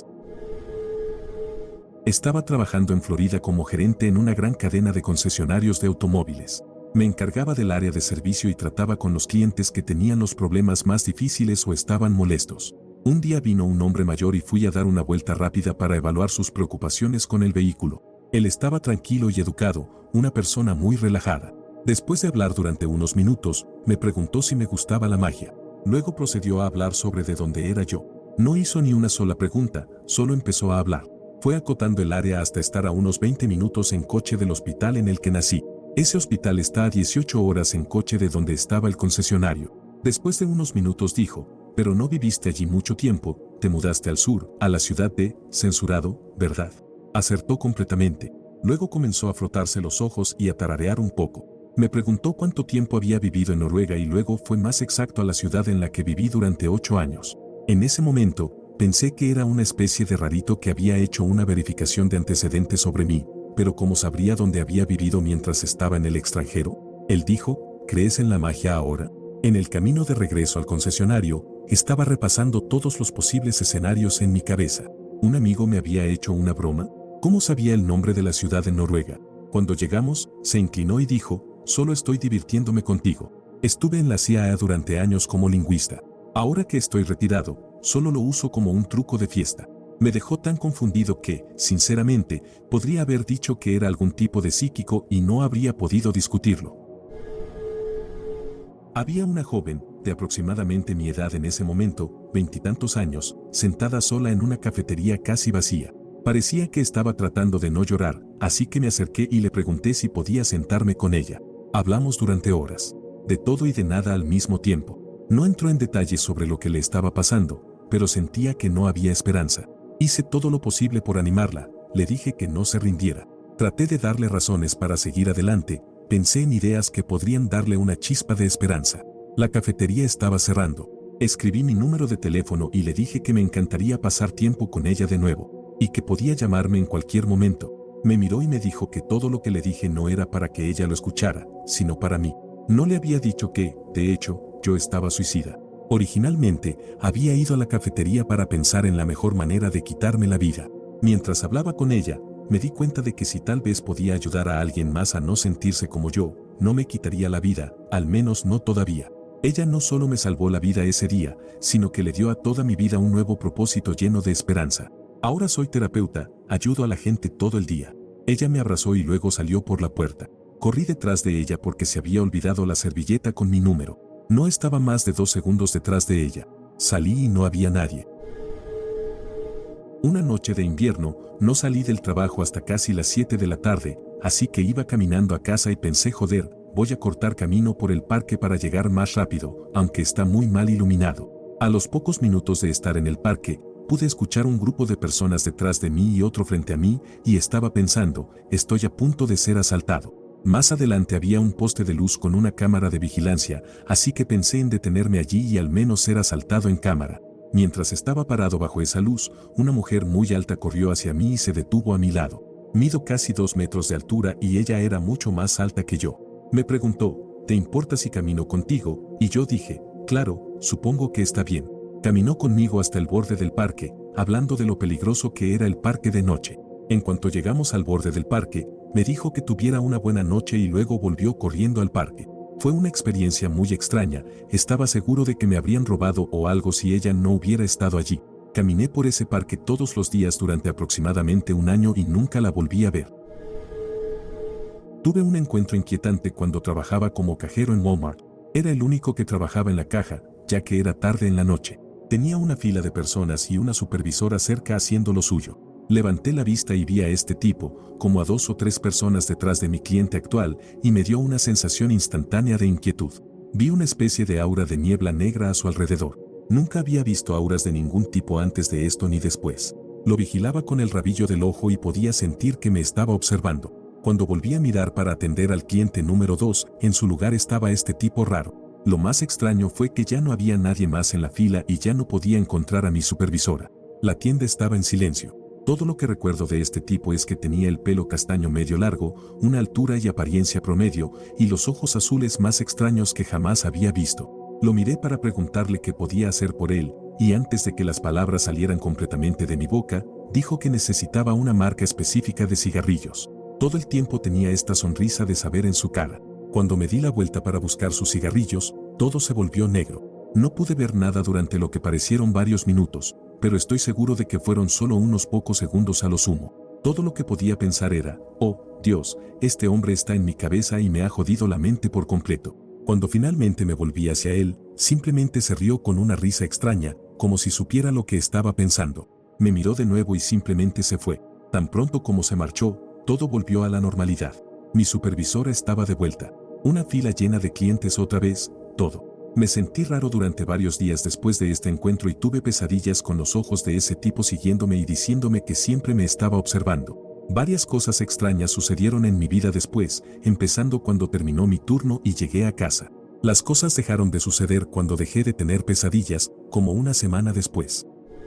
Estaba trabajando en Florida como gerente en una gran cadena de concesionarios de automóviles. Me encargaba del área de servicio y trataba con los clientes que tenían los problemas más difíciles o estaban molestos. Un día vino un hombre mayor y fui a dar una vuelta rápida para evaluar sus preocupaciones con el vehículo. Él estaba tranquilo y educado, una persona muy relajada. Después de hablar durante unos minutos, me preguntó si me gustaba la magia. Luego procedió a hablar sobre de dónde era yo. No hizo ni una sola pregunta, solo empezó a hablar. Fue acotando el área hasta estar a unos 20 minutos en coche del hospital en el que nací. Ese hospital está a 18 horas en coche de donde estaba el concesionario. Después de unos minutos dijo, pero no viviste allí mucho tiempo, te mudaste al sur, a la ciudad de Censurado, ¿verdad? Acertó completamente. Luego comenzó a frotarse los ojos y a tararear un poco. Me preguntó cuánto tiempo había vivido en Noruega y luego fue más exacto a la ciudad en la que viví durante 8 años. En ese momento, pensé que era una especie de rarito que había hecho una verificación de antecedentes sobre mí, pero ¿cómo sabría dónde había vivido mientras estaba en el extranjero? Él dijo, ¿crees en la magia ahora? En el camino de regreso al concesionario, estaba repasando todos los posibles escenarios en mi cabeza. ¿Un amigo me había hecho una broma? ¿Cómo sabía el nombre de la ciudad en Noruega? Cuando llegamos, se inclinó y dijo, solo estoy divirtiéndome contigo. Estuve en la CIA durante años como lingüista. Ahora que estoy retirado, solo lo uso como un truco de fiesta. Me dejó tan confundido que, sinceramente, podría haber dicho que era algún tipo de psíquico y no habría podido discutirlo. Había una joven, de aproximadamente mi edad en ese momento, 20 y tantos años, sentada sola en una cafetería casi vacía. Parecía que estaba tratando de no llorar, así que me acerqué y le pregunté si podía sentarme con ella. Hablamos durante horas, de todo y de nada al mismo tiempo. No entró en detalles sobre lo que le estaba pasando, pero sentía que no había esperanza. Hice todo lo posible por animarla, le dije que no se rindiera. Traté de darle razones para seguir adelante, pensé en ideas que podrían darle una chispa de esperanza. La cafetería estaba cerrando. Escribí mi número de teléfono y le dije que me encantaría pasar tiempo con ella de nuevo, y que podía llamarme en cualquier momento. Me miró y me dijo que todo lo que le dije no era para que ella lo escuchara, sino para mí. No le había dicho que, de hecho, yo estaba suicida. Originalmente, había ido a la cafetería para pensar en la mejor manera de quitarme la vida. Mientras hablaba con ella, me di cuenta de que si tal vez podía ayudar a alguien más a no sentirse como yo, no me quitaría la vida, al menos no todavía. Ella no solo me salvó la vida ese día, sino que le dio a toda mi vida un nuevo propósito lleno de esperanza. Ahora soy terapeuta, ayudo a la gente todo el día. Ella me abrazó y luego salió por la puerta. Corrí detrás de ella porque se había olvidado la servilleta con mi número. No estaba más de 2 segundos detrás de ella. Salí y no había nadie. Una noche de invierno, no salí del trabajo hasta casi las 7 de la tarde, así que iba caminando a casa y pensé, joder, voy a cortar camino por el parque para llegar más rápido, aunque está muy mal iluminado. A los pocos minutos de estar en el parque, pude escuchar un grupo de personas detrás de mí y otro frente a mí, y estaba pensando, estoy a punto de ser asaltado. Más adelante había un poste de luz con una cámara de vigilancia, así que pensé en detenerme allí y al menos ser asaltado en cámara. Mientras estaba parado bajo esa luz, una mujer muy alta corrió hacia mí y se detuvo a mi lado. Mido casi 2 metros de altura y ella era mucho más alta que yo. Me preguntó, ¿te importa si camino contigo? Y yo dije, claro, supongo que está bien. Caminó conmigo hasta el borde del parque, hablando de lo peligroso que era el parque de noche. En cuanto llegamos al borde del parque, me dijo que tuviera una buena noche y luego volvió corriendo al parque. Fue una experiencia muy extraña, estaba seguro de que me habrían robado o algo si ella no hubiera estado allí. Caminé por ese parque todos los días durante aproximadamente un año y nunca la volví a ver. Tuve un encuentro inquietante cuando trabajaba como cajero en Walmart. Era el único que trabajaba en la caja, ya que era tarde en la noche. Tenía una fila de personas y una supervisora cerca haciendo lo suyo. Levanté la vista y vi a este tipo, como a 2 o 3 personas detrás de mi cliente actual, y me dio una sensación instantánea de inquietud. Vi una especie de aura de niebla negra a su alrededor. Nunca había visto auras de ningún tipo antes de esto ni después. Lo vigilaba con el rabillo del ojo y podía sentir que me estaba observando. Cuando volví a mirar para atender al cliente número 2, en su lugar estaba este tipo raro. Lo más extraño fue que ya no había nadie más en la fila y ya no podía encontrar a mi supervisora. La tienda estaba en silencio. Todo lo que recuerdo de este tipo es que tenía el pelo castaño medio largo, una altura y apariencia promedio, y los ojos azules más extraños que jamás había visto. Lo miré para preguntarle qué podía hacer por él, y antes de que las palabras salieran completamente de mi boca, dijo que necesitaba una marca específica de cigarrillos. Todo el tiempo tenía esta sonrisa de saber en su cara. Cuando me di la vuelta para buscar sus cigarrillos, todo se volvió negro. No pude ver nada durante lo que parecieron varios minutos, pero estoy seguro de que fueron solo unos pocos segundos a lo sumo. Todo lo que podía pensar era, oh, Dios, este hombre está en mi cabeza y me ha jodido la mente por completo. Cuando finalmente me volví hacia él, simplemente se rió con una risa extraña, como si supiera lo que estaba pensando. Me miró de nuevo y simplemente se fue. Tan pronto como se marchó, todo volvió a la normalidad. Mi supervisora estaba de vuelta. Una fila llena de clientes otra vez, todo. Me sentí raro durante varios días después de este encuentro y tuve pesadillas con los ojos de ese tipo siguiéndome y diciéndome que siempre me estaba observando. Varias cosas extrañas sucedieron en mi vida después, empezando cuando terminó mi turno y llegué a casa. Las cosas dejaron de suceder cuando dejé de tener pesadillas, como una semana después.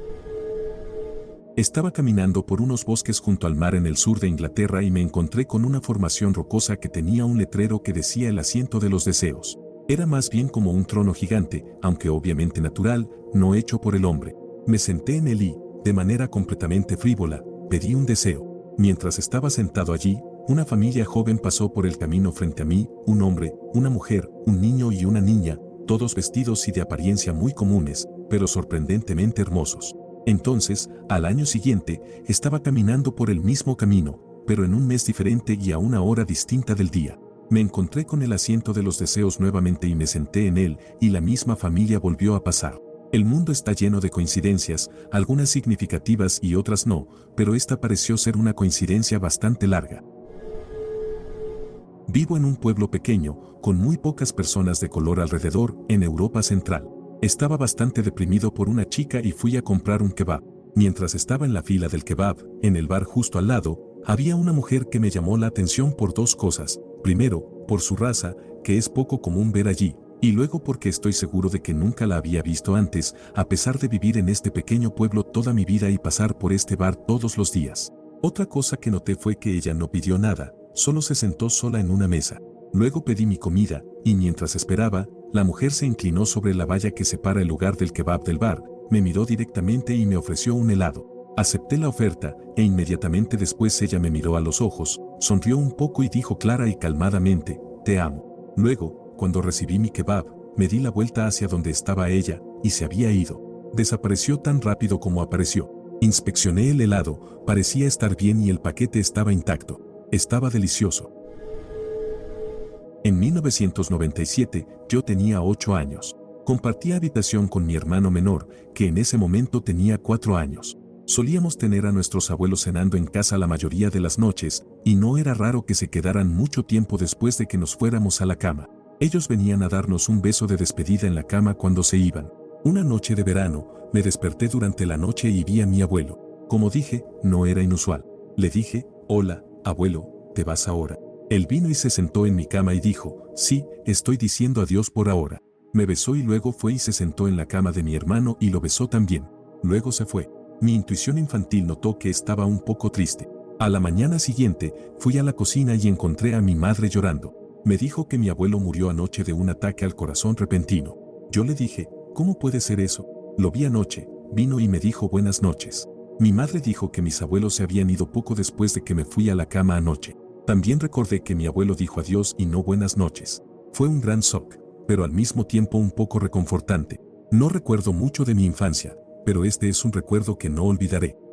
Estaba caminando por unos bosques junto al mar en el sur de Inglaterra y me encontré con una formación rocosa que tenía un letrero que decía el asiento de los deseos. Era más bien como un trono gigante, aunque obviamente natural, no hecho por el hombre. Me senté en él y, de manera completamente frívola, pedí un deseo. Mientras estaba sentado allí, una familia joven pasó por el camino frente a mí, un hombre, una mujer, un niño y una niña, todos vestidos y de apariencia muy comunes, pero sorprendentemente hermosos. Entonces, al año siguiente, estaba caminando por el mismo camino, pero en un mes diferente y a una hora distinta del día. Me encontré con el asiento de los deseos nuevamente y me senté en él, y la misma familia volvió a pasar. El mundo está lleno de coincidencias, algunas significativas y otras no, pero esta pareció ser una coincidencia bastante larga. Vivo en un pueblo pequeño, con muy pocas personas de color alrededor, en Europa Central. Estaba bastante deprimido por una chica y fui a comprar un kebab. Mientras estaba en la fila del kebab, en el bar justo al lado, había una mujer que me llamó la atención por 2 cosas. Primero, por su raza, que es poco común ver allí, y luego porque estoy seguro de que nunca la había visto antes, a pesar de vivir en este pequeño pueblo toda mi vida y pasar por este bar todos los días. Otra cosa que noté fue que ella no pidió nada, solo se sentó sola en una mesa. Luego pedí mi comida, y mientras esperaba, la mujer se inclinó sobre la valla que separa el lugar del kebab del bar, me miró directamente y me ofreció un helado. Acepté la oferta, e inmediatamente después ella me miró a los ojos, sonrió un poco y dijo clara y calmadamente, «Te amo». Luego, cuando recibí mi kebab, me di la vuelta hacia donde estaba ella, y se había ido. Desapareció tan rápido como apareció. Inspeccioné el helado, parecía estar bien y el paquete estaba intacto. Estaba delicioso. En 1997, yo tenía 8 años. Compartía habitación con mi hermano menor, que en ese momento tenía 4 años. Solíamos tener a nuestros abuelos cenando en casa la mayoría de las noches, y no era raro que se quedaran mucho tiempo después de que nos fuéramos a la cama. Ellos venían a darnos un beso de despedida en la cama cuando se iban. Una noche de verano, me desperté durante la noche y vi a mi abuelo. Como dije, no era inusual. Le dije, hola, abuelo, ¿te vas ahora? Él vino y se sentó en mi cama y dijo, sí, estoy diciendo adiós por ahora. Me besó y luego fue y se sentó en la cama de mi hermano y lo besó también. Luego se fue. Mi intuición infantil notó que estaba un poco triste. A la mañana siguiente, fui a la cocina y encontré a mi madre llorando. Me dijo que mi abuelo murió anoche de un ataque al corazón repentino. Yo le dije, ¿cómo puede ser eso? Lo vi anoche, vino y me dijo buenas noches. Mi madre dijo que mis abuelos se habían ido poco después de que me fui a la cama anoche. También recordé que mi abuelo dijo adiós y no buenas noches. Fue un gran shock, pero al mismo tiempo un poco reconfortante. No recuerdo mucho de mi infancia, pero este es un recuerdo que no olvidaré.